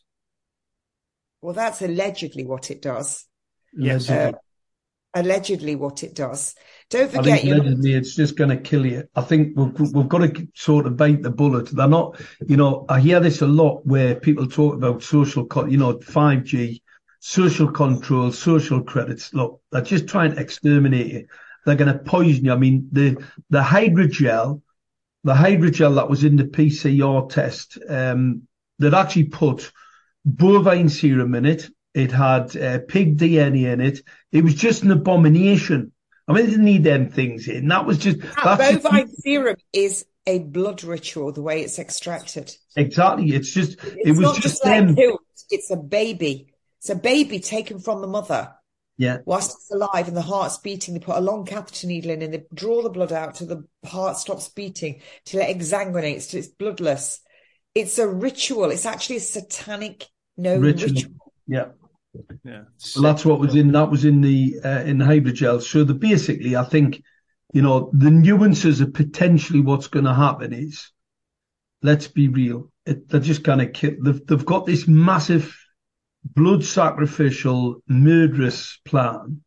Well, that's allegedly what it does. Yes. Uh, allegedly what it does. Don't forget. I think allegedly it's just going to kill you. I think we've, we've got to sort of bite the bullet. They're not, you know, I hear this a lot where people talk about social, you know, five G, social control, social credits. Look, they're just trying to exterminate you. They're going to poison you. I mean, the, the hydrogel, the hydrogel that was in the P C R test, um, that actually put bovine serum in it. It had uh, pig D N A in it. It was just an abomination. I mean, it didn't need them things in. That was just... That bovine just, serum is a blood ritual, the way it's extracted. Exactly. It's just... It's it was not just, just them. like killed. It's a baby. It's a baby taken from the mother. Yeah. Whilst it's alive and the heart's beating, they put a long catheter needle in and they draw the blood out till the heart stops beating, till it exsanguinates, till it's bloodless. It's a ritual. It's actually a satanic known ritual. ritual. Yeah. Yeah. Well, that's what was in, that was in the, uh, in the hydrogel. So the, basically, I think, you know, the nuances of potentially what's going to happen is, let's be real. It, they're just going to kill, they've, they've got this massive blood sacrificial murderous plan.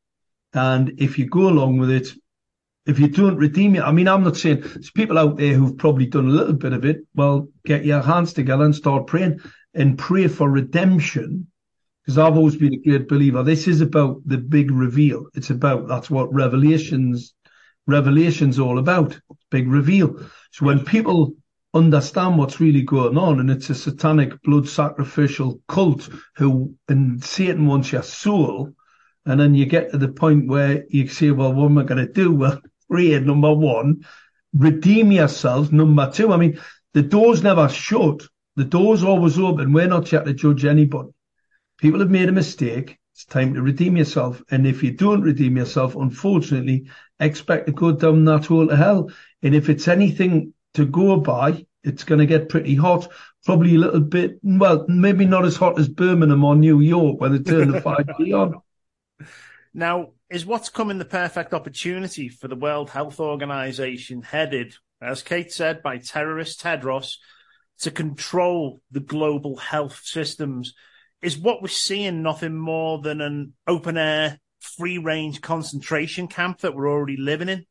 And if you go along with it, if you don't redeem it, I mean, I'm not saying there's people out there who've probably done a little bit of it. Well, get your hands together and start praying and pray for redemption. Because I've always been a great believer. This is about the big reveal. It's about, that's what Revelation's, Revelation's all about. Big reveal. So when people understand what's really going on, and it's a satanic blood sacrificial cult who, and Satan wants your soul, and then you get to the point where you say, well, what am I going to do? Well, pray, number one, redeem yourselves. Number two, I mean, the door's never shut. The door's always open. We're not here to judge anybody. People have made a mistake. It's time to redeem yourself. And if you don't redeem yourself, unfortunately, expect to go down that hole to hell. And if it's anything to go by, it's going to get pretty hot. Probably a little bit, well, maybe not as hot as Birmingham or New York when they turn the five G on. Now, is what's coming the perfect opportunity for the World Health Organization, headed, as Kate said, by terrorist Tedros, to control the global health systems? Is what we're seeing nothing more than an open-air, free-range concentration camp that we're already living in?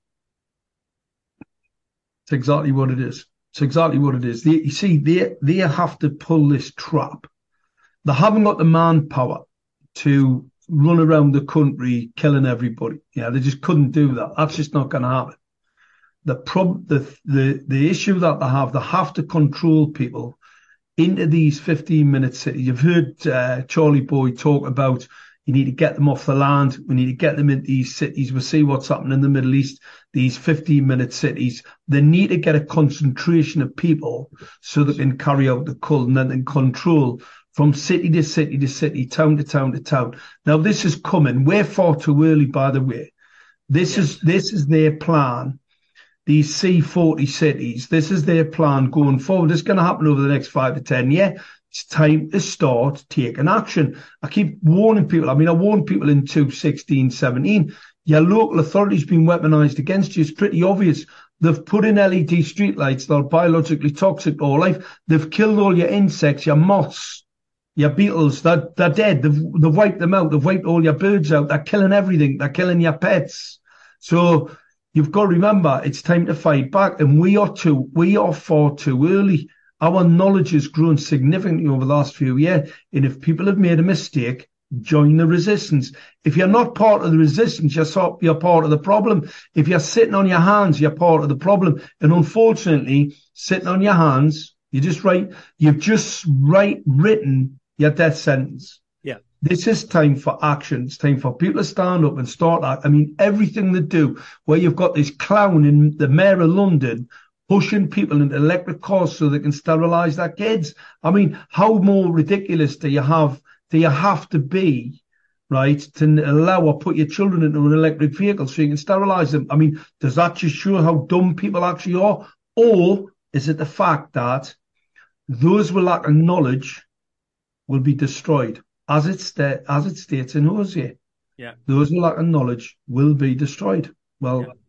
It's exactly what it is. It's exactly what it is. They, you see, they, they have to pull this trap. They haven't got the manpower to run around the country killing everybody. Yeah, they just couldn't do that. That's just not going to happen. The, prob- the, the, the issue that they have, they have to control people into these fifteen minute cities. You've heard uh, Charlie Boyd talk about you need to get them off the land. We need to get them into these cities. We'll see what's happening in the Middle East, these fifteen minute cities. They need to get a concentration of people so they can carry out the cult and then they can control from city to city to city, town to town to town. Now, this is coming. We're far too early, by the way. This yes. is this is their plan. These C forty cities, this is their plan going forward. It's going to happen over the next five to ten years. It's time to start taking action. I keep warning people. I mean, I warned people in two sixteen, seventeen. Your local authority's been weaponized against you. It's pretty obvious. They've put in L E D streetlights that are biologically toxic to all life. They've killed all your insects, your moths, your beetles. They're, they're dead. They've, they've wiped them out. They've wiped all your birds out. They're killing everything. They're killing your pets. So you've got to remember, it's time to fight back, and we are too, we are far too early. Our knowledge has grown significantly over the last few years. And if people have made a mistake, join the resistance. If you're not part of the resistance, you're, sort, you're part of the problem. If you're sitting on your hands, you're part of the problem. And unfortunately, sitting on your hands, you just write, you've just write, written your death sentence. Yeah. This is time for action. It's time for people to stand up and start that. I mean, everything they do, where you've got this clown in the mayor of London pushing people into electric cars so they can sterilize their kids. I mean, how more ridiculous do you have, do you have to be, right, to allow or put your children into an electric vehicle so you can sterilize them? I mean, does that just show how dumb people actually are? Or is it the fact that those with lack of knowledge will be destroyed, as it, sta- as it states in Hosea? Yeah. Those with lack of knowledge will be destroyed. Well, yeah.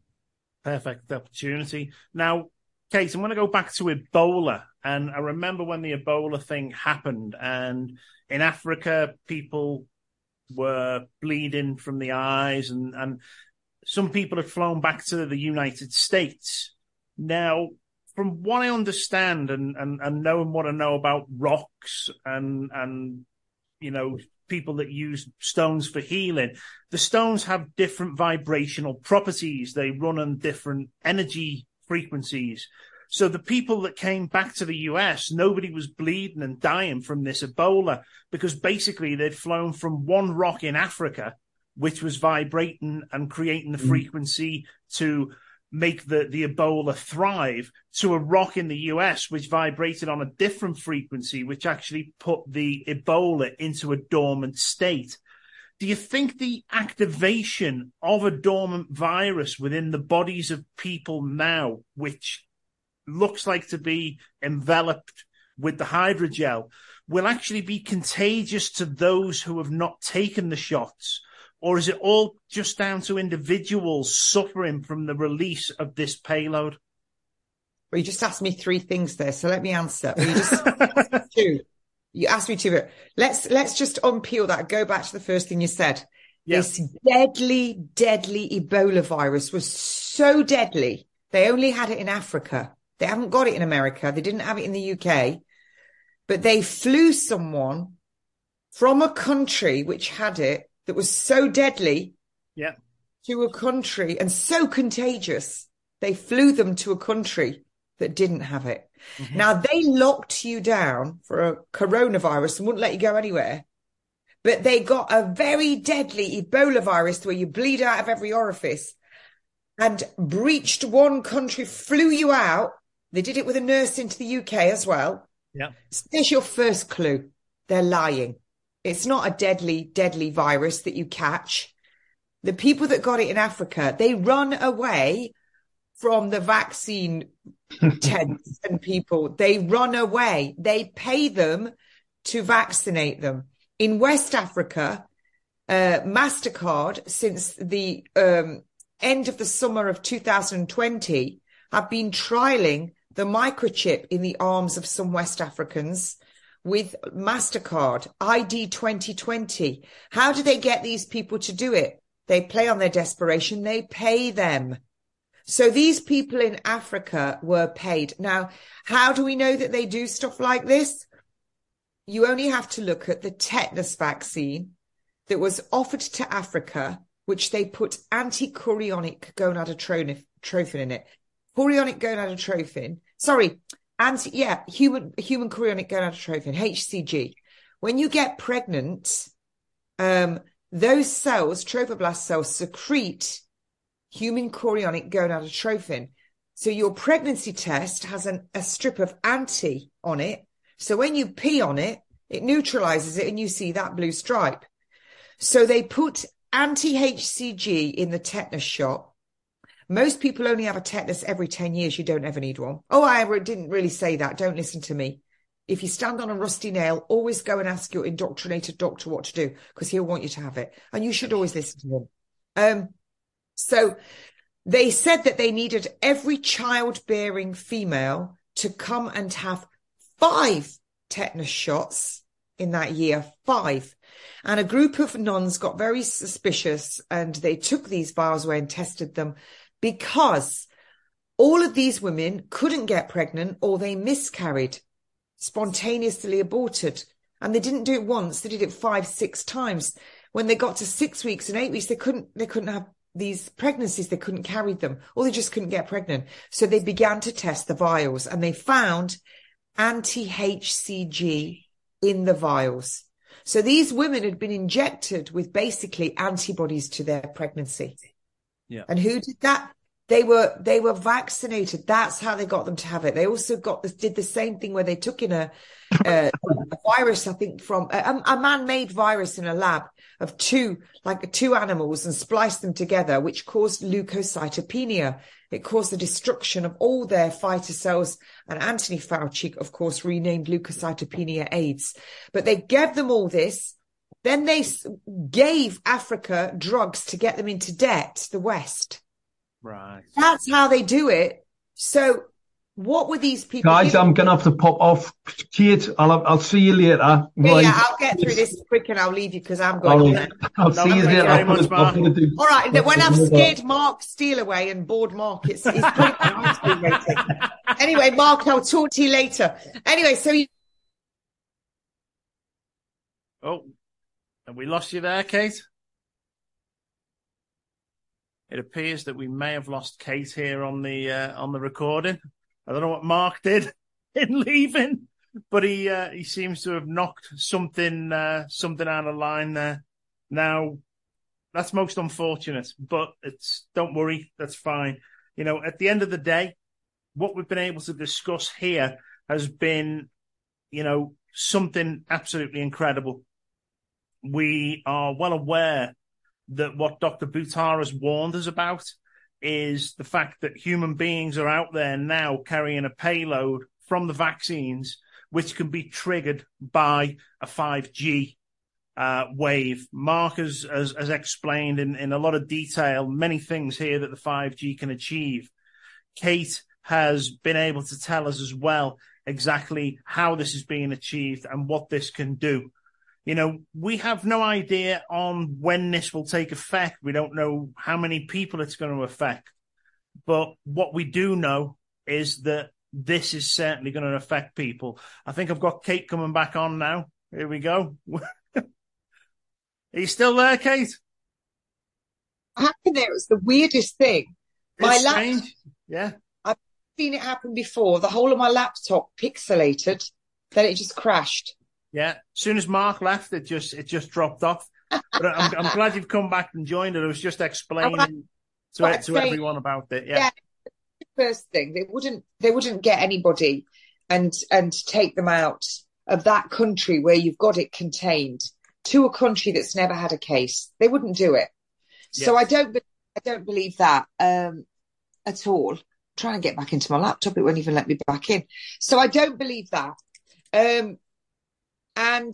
Perfect opportunity. Now, Kate, I'm going to go back to Ebola. And I remember when the Ebola thing happened, and in Africa, people were bleeding from the eyes, and, and some people had flown back to the United States. Now, from what I understand and, and, and knowing what I know about rocks and, and, you know, people that use stones for healing, the stones have different vibrational properties. They run on different energy frequencies. So the people that came back to the U S, nobody was bleeding and dying from this Ebola, because basically they'd flown from one rock in Africa, which was vibrating and creating the mm. frequency to make the, the Ebola thrive, to a rock in the U S, which vibrated on a different frequency, which actually put the Ebola into a dormant state. Do you think the activation of a dormant virus within the bodies of people now, which looks like to be enveloped with the hydrogel, will actually be contagious to those who have not taken the shots? Or is it all just down to individuals suffering from the release of this payload? Well, you just asked me three things there, so let me answer. Well, you just asked me two. You asked me two. Let's let's just unpeel that. Go back to the first thing you said. Yep. This deadly, deadly Ebola virus was so deadly. They only had it in Africa. They haven't got it in America. They didn't have it in the U K. But they flew someone from a country which had it, that was so deadly, yeah, to a country and so contagious, they flew them to a country that didn't have it. Mm-hmm. Now, they locked you down for a coronavirus and wouldn't let you go anywhere. But they got a very deadly Ebola virus where you bleed out of every orifice and breached one country, flew you out. They did it with a nurse into the U K as well. Yeah. So there's your first clue. They're lying. It's not a deadly, deadly virus that you catch. The people that got it in Africa, they run away from the vaccine tents and people. They run away. They pay them to vaccinate them. In West Africa, uh, MasterCard, since the um, end of the summer of two thousand twenty, have been trialing the microchip in the arms of some West Africans with MasterCard, I D twenty twenty. How do they get these people to do it? They play on their desperation. They pay them. So these people in Africa were paid. Now, how do we know that they do stuff like this? You only have to look at the tetanus vaccine that was offered to Africa, which they put anti-chorionic gonadotrophin in it. Chorionic gonadotrophin, sorry, Anti, yeah, human human chorionic gonadotrophin, H C G. When you get pregnant, um, those cells, trophoblast cells, secrete human chorionic gonadotrophin. So your pregnancy test has an, a strip of anti on it. So when you pee on it, it neutralizes it and you see that blue stripe. So they put anti-H C G in the tetanus shot. Most people only have a tetanus every ten years. You don't ever need one. Oh, I didn't really say that. Don't listen to me. If you stand on a rusty nail, always go and ask your indoctrinated doctor what to do, because he'll want you to have it. And you should always listen to him. Um, so they said that they needed every childbearing female to come and have five tetanus shots in that year. Five. And a group of nuns got very suspicious and they took these vials away and tested them, because All of these women couldn't get pregnant or they miscarried, spontaneously aborted. And they didn't do it once. They did it five, six times. When they got to six weeks and eight weeks, they couldn't, they couldn't have these pregnancies. They couldn't carry them, or they just couldn't get pregnant. So they began to test the vials, and they found anti-H C G in the vials. So these women had been injected with basically antibodies to their pregnancy. Yeah. And who did that? They were, they were vaccinated. That's how they got them to have it. They also got this, did the same thing where they took in a, uh, a virus, I think from a, a man-made virus in a lab of two, like two animals, and spliced them together, which caused leukocytopenia. It caused the destruction of all their fighter cells. And Anthony Fauci, of course, renamed leukocytopenia AIDS. But they gave them all this. Then they gave Africa drugs to get them into debt, the West. Right. That's how they do it. So what were these people Guys, doing? I'm going to have to pop off. Kate, I'll, I'll see you later. Yeah, Right. yeah, I'll get through this quick and I'll leave you because I'm going. Right. I'll see you thank you later. very I'll much, put it- Mark. I'll put it do- All right, I'll when put I've it do- scared Mark Steele away and bored Mark, it's, it's pretty nice to be waiting. Anyway, Mark, I'll talk to you later. Anyway, so you... Oh, have we lost you there, Kate? It appears that we may have lost Kate here on the uh, on the recording. I don't know what Mark did in leaving, but he uh, he seems to have knocked something uh, something out of line there. Now, that's most unfortunate, but it's don't worry, that's fine. You know, at the end of the day, what we've been able to discuss here has been, you know, something absolutely incredible. We are well aware that what Doctor Buttar has warned us about is the fact that human beings are out there now carrying a payload from the vaccines, which can be triggered by a five G uh, wave. Mark has, has, has explained in, in a lot of detail many things here that the five G can achieve. Kate has been able to tell us as well exactly how this is being achieved and what this can do. You know, we have no idea on when this will take effect. We don't know how many people it's going to affect. But what we do know is that this is certainly going to affect people. I think I've got Kate coming back on now. Here we go. Are you still there, Kate? What happened there? It was the weirdest thing. My It's laptop, strange. Yeah. I've seen it happen before. The whole of my laptop pixelated, then it just crashed. Yeah. As soon as Mark left, it just it just dropped off. But I'm, I'm glad you've come back and joined it. I was just explaining to, Right, to saying- everyone about it. Yeah. Yeah. First thing, they wouldn't they wouldn't get anybody and and take them out of that country where you've got it contained to a country that's never had a case. They wouldn't do it. So Yes. I don't be- I don't believe that um, at all. I'm trying to get back into my laptop, it won't even let me back in. So I don't believe that. Um, and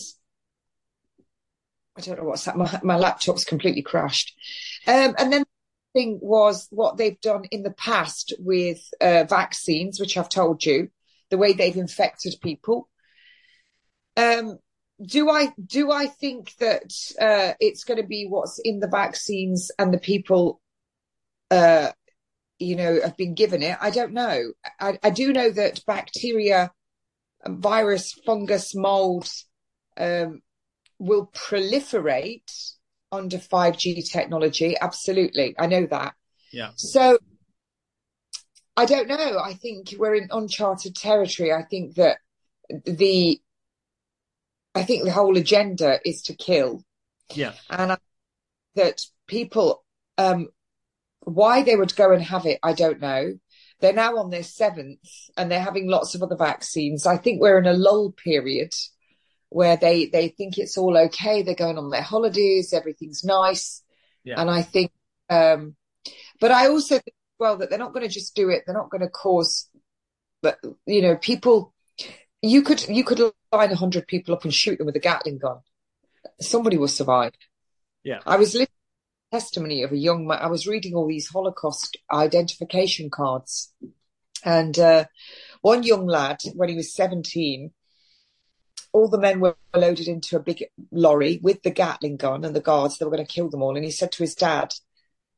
I don't know what's that. My, my laptop's completely crashed. Um, and then the thing was what they've done in the past with uh, vaccines, which I've told you, the way they've infected people. Um, do I do I think that uh, it's going to be what's in the vaccines and the people, uh, you know, have been given it? I don't know. I, I do know that bacteria, virus, fungus, mold um, will proliferate under five G technology. Absolutely. I know that. Yeah. So I don't know. I think we're in uncharted territory. I think that the I think the whole agenda is to kill. Yeah. And I, that people, um, why they would go and have it, I don't know. They're now on their seventh and they're having lots of other vaccines. I think we're in a lull period where they, they think it's all okay. They're going on their holidays. Everything's nice. Yeah. And I think, um, but I also think, well, that they're not going to just do it. They're not going to cause, but, you know, people, you could, you could line a hundred people up and shoot them with a Gatling gun. Somebody will survive. Yeah. I was listening to the testimony of a young man. I was reading all these Holocaust identification cards. And uh, one young lad, when he was seventeen, all the men were loaded into a big lorry with the Gatling gun and the guards. They were going to kill them all. And he said to his dad,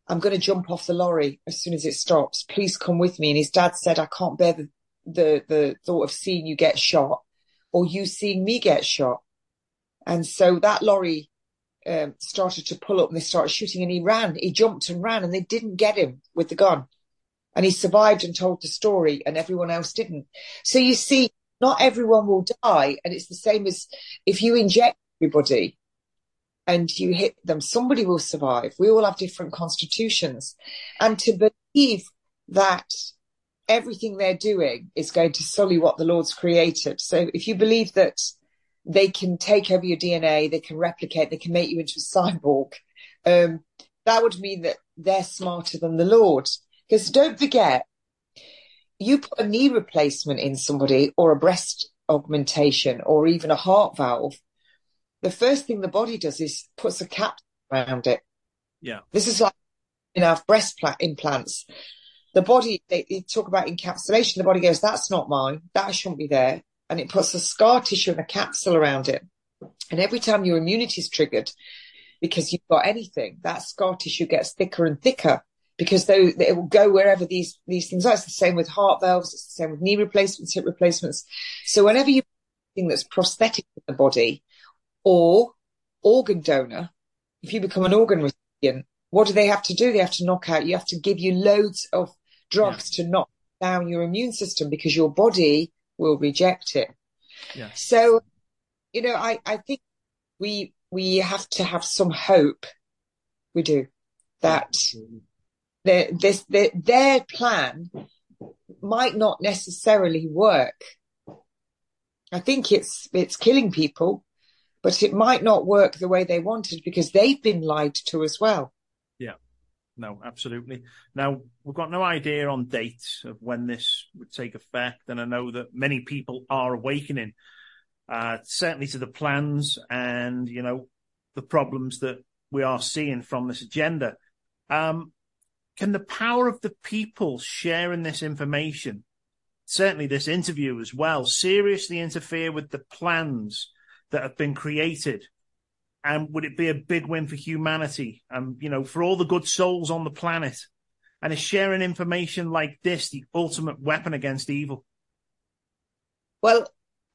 I'm going to jump off the lorry as soon as it stops. Please come with me. And his dad said, I can't bear the, the, the thought of seeing you get shot or you seeing me get shot. And so that lorry um, started to pull up and they started shooting and he ran. He jumped and ran and they didn't get him with the gun. And he survived and told the story and everyone else didn't. So you see, not everyone will die. And it's the same as if you inject everybody and you hit them, somebody will survive. We all have different constitutions. And to believe that everything they're doing is going to sully what the Lord's created. So if you believe that they can take over your D N A, they can replicate, they can make you into a cyborg, um, that would mean that they're smarter than the Lord. Because don't forget, you put a knee replacement in somebody or a breast augmentation or even a heart valve, the first thing the body does is puts a cap around it. Yeah. This is like in our breast pla- implants. The body, they, they talk about encapsulation. The body goes, that's not mine. That shouldn't be there. And it puts a scar tissue and a capsule around it. And every time your immunity is triggered because you've got anything, that scar tissue gets thicker and thicker because they, they, it will go wherever these, these things are. It's the same with heart valves. It's the same with knee replacements, hip replacements. So whenever you do something that's prosthetic in the body, or organ donor, if you become an organ recipient, what do they have to do? They have to knock out, you have to give you loads of drugs yeah. to knock down your immune system because your body will reject it. Yeah. So, you know, I, I think we we have to have some hope. We do. That the, this the, their plan might not necessarily work. I think it's it's killing people. But it might not work the way they wanted because they've been lied to as well. Yeah, no, absolutely. Now, we've got no idea on dates of when this would take effect. And I know that many people are awakening, uh, certainly to the plans and, you know, the problems that we are seeing from this agenda. Um, can the power of the people sharing this information, certainly this interview as well, seriously interfere with the plans that have been created? And would it be a big win for humanity and, you know, for all the good souls on the planet? And is sharing information like this the ultimate weapon against evil? Well,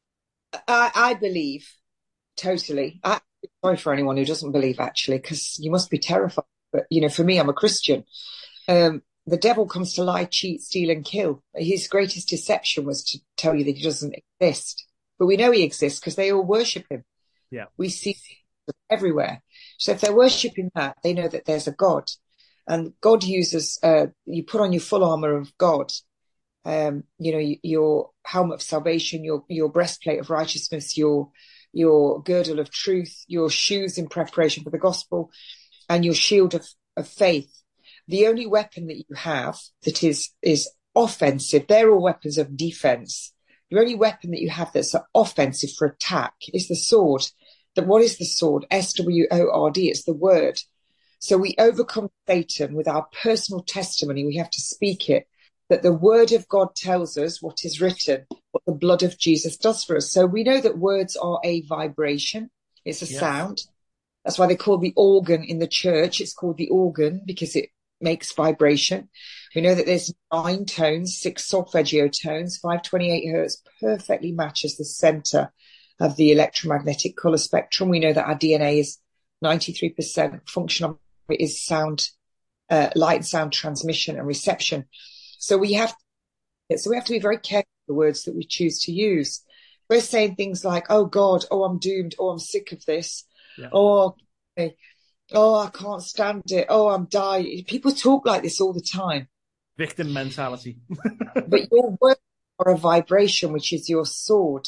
I, I believe totally. I'm sorry for anyone who doesn't believe, actually, because you must be terrified. But, you know, for me, I'm a Christian. Um, the devil comes to lie, cheat, steal and kill. His greatest deception was to tell you that he doesn't exist. But we know he exists because they all worship him. Yeah. We see him everywhere. So if they're worshipping that, they know that there's a God. And God uses, uh, you put on your full armor of God, um, you know, your helmet of salvation, your, your breastplate of righteousness, your, your girdle of truth, your shoes in preparation for the gospel, and your shield of, of faith. The only weapon that you have that is, is offensive, they're all weapons of defense. The only weapon that you have that's offensive for attack is the sword. That what is the sword? S W O R D. It's the word. So we overcome Satan with our personal testimony. We have to speak it. That the word of God tells us what is written, what the blood of Jesus does for us. So we know that words are a vibration. It's a yes. sound. That's why they call the organ in the church. It's called the organ because it makes vibration. We know that there's nine tones, six solfeggio tones, five twenty-eight hertz perfectly matches the center of the electromagnetic color spectrum. We know that our D N A is ninety-three percent function of it is sound, uh, light and sound transmission and reception. So we have, so we have to be very careful with the words that we choose to use. We're saying things like, "Oh God, oh I'm doomed, oh I'm sick of this, yeah. oh." Okay. Oh, I can't stand it. Oh, I'm dying. People talk like this all the time. Victim mentality. But your words are a vibration, which is your sword.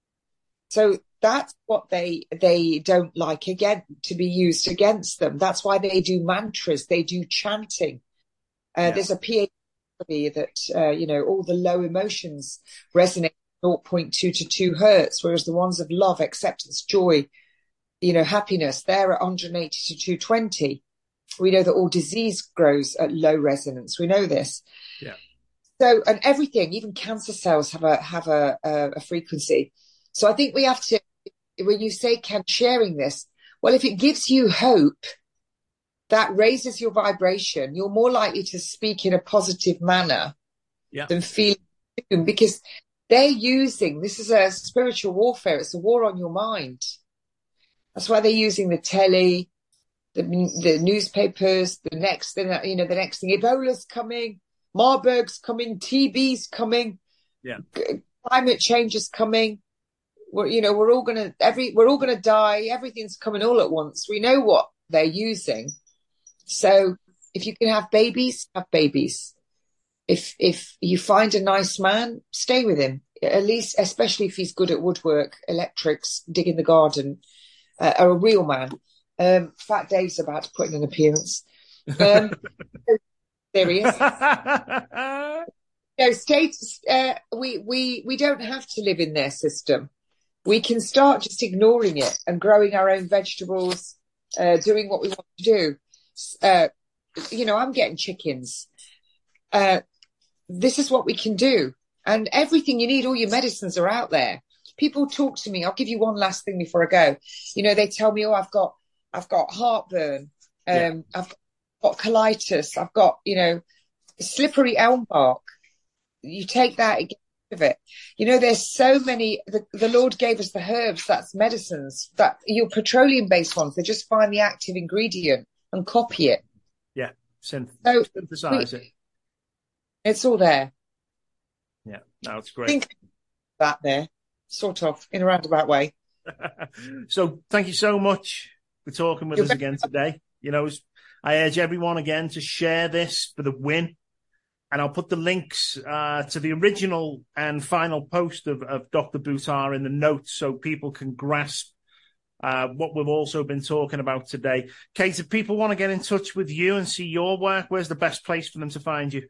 So that's what they they don't like again to be used against them. That's why they do mantras. They do chanting. Uh, yeah. There's a PhD study that uh, you know all the low emotions resonate zero point two to two hertz, whereas the ones of love, acceptance, joy, you know, happiness, they're at one hundred eighty to two twenty. We know that all disease grows at low resonance. We know this. Yeah. So, and everything, even cancer cells have a have a, a, a frequency. So I think we have to, when you say, Ken, sharing this, well, if it gives you hope, that raises your vibration, you're more likely to speak in a positive manner yeah. than feel, because they're using, this is a spiritual warfare. It's a war on your mind. That's why they're using the telly, the, the newspapers, the next thing, you know, the next thing, Ebola's coming, Marburg's coming, T B's coming, yeah, climate change is coming. We're, you know, we're all gonna every we're all gonna die. Everything's coming all at once. We know what they're using. So if you can have babies, have babies. If if you find a nice man, stay with him. At least, especially if he's good at woodwork, electrics, digging the garden, uh, or a real man. Um, Fat Dave's about to put in an appearance. Um, serious. No, states. Uh, we we we don't have to live in their system. We can start just ignoring it and growing our own vegetables, uh, doing what we want to do. Uh, you know, I'm getting chickens. Uh, this is what we can do. And everything you need, all your medicines are out there. People talk to me. I'll give you one last thing before I go. You know, they tell me, oh, I've got, I've got heartburn. Um, yeah. I've got colitis. I've got, you know, slippery elm bark. You take that and get rid of it. You know, there's so many, the, the Lord gave us the herbs, that's medicines, that your petroleum-based ones, they just find the active ingredient and copy it. Yeah, Synth- so synthesize we, it. It's all there. Yeah, no, it's great. Think that there, sort of, in a roundabout way. So thank you so much for talking with You're us again today. You know, I urge everyone again to share this for the win. And I'll put the links uh, to the original and final post of, of Doctor Buttar in the notes so people can grasp uh, what we've also been talking about today. Kate, if people want to get in touch with you and see your work, where's the best place for them to find you?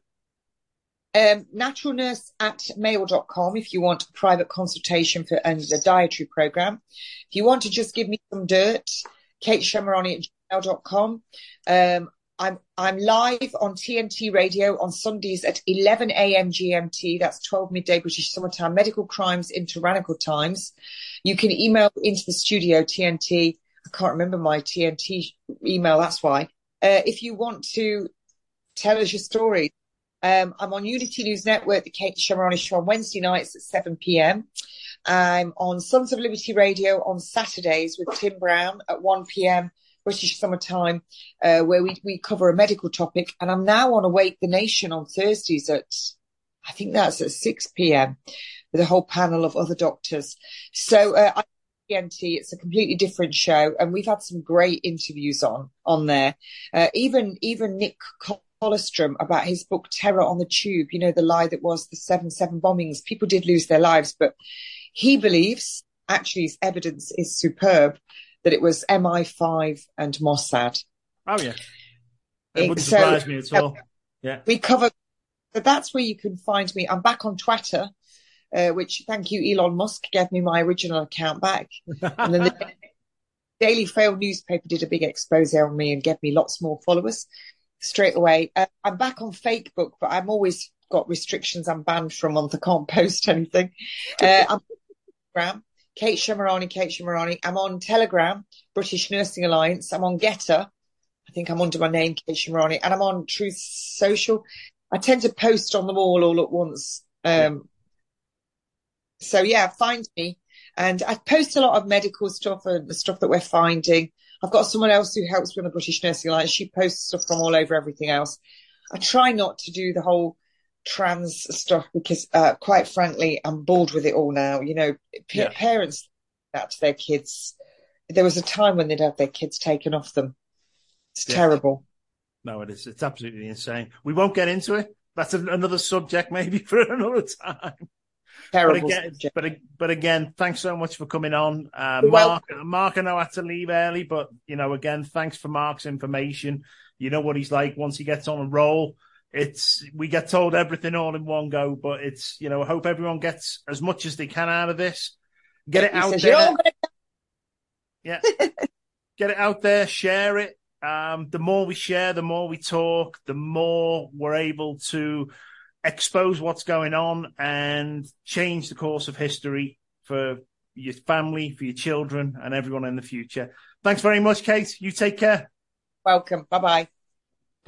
Um, natural nurse at mail dot com if you want a private consultation for and a dietary program. If you want to just give me some dirt, kate shemirani at gmail dot com. Um, I'm I'm live on T N T Radio on Sundays at eleven a.m. G M T. That's twelve midday British summertime. Medical crimes in tyrannical times. You can email into the studio T N T. I can't remember my T N T email. That's why. Uh, if you want to tell us your story, um, I'm on Unity News Network, the Kate Shemirani Show on Wednesday nights at seven p.m. I'm on Sons of Liberty Radio on Saturdays with Tim Brown at one p.m. British summertime, uh, where we, we cover a medical topic. And I'm now on Awake the Nation on Thursdays at, I think that's at six p.m. with a whole panel of other doctors. So uh, I T N T, it's a completely different show. And we've had some great interviews on, on there. Uh, even, even Nick Colostrum about his book, Terror on the Tube, you know, the lie that was the seven seven bombings. People did lose their lives, but he believes, actually his evidence is superb, that it was M I five and Mossad. Oh, yeah. It wouldn't so, surprise me at all. Yeah. We cover, so that's where you can find me. I'm back on Twitter, uh, which, thank you, Elon Musk gave me my original account back. And then the Daily Fail newspaper did a big expose on me and gave me lots more followers straight away. Uh, I'm back on Facebook, but I'm always got restrictions I'm banned from month. I can't post anything. Uh, I'm on Instagram. Kate Shemirani, Kate Shemirani. I'm on Telegram, British Nursing Alliance. I'm on Getter. I think I'm under my name, Kate Shemirani. And I'm on Truth Social. I tend to post on them all all at once. Um, so, yeah, find me. And I post a lot of medical stuff and the stuff that we're finding. I've got someone else who helps me on the British Nursing Alliance. She posts stuff from all over everything else. I try not to do the whole trans stuff because uh, quite frankly I'm bored with it all now. You know, p- yeah. Parents that to their kids. There was a time when they'd have their kids taken off them. It's yeah. terrible. No, it is. It's absolutely insane. We won't get into it. That's a, another subject maybe for another time. Terrible but again, subject. But, but again, thanks so much for coming on. Uh, Mark, Mark, I know I had to leave early, but you know, again, thanks for Mark's information. You know what he's like once he gets on a roll. It's, we get told everything all in one go, but it's, you know, I hope everyone gets as much as they can out of this. Get it out there. Yeah. Get it out there, share it. Um, the more we share, the more we talk, the more we're able to expose what's going on and change the course of history for your family, for your children, and everyone in the future. Thanks very much, Kate. You take care. Welcome. Bye bye.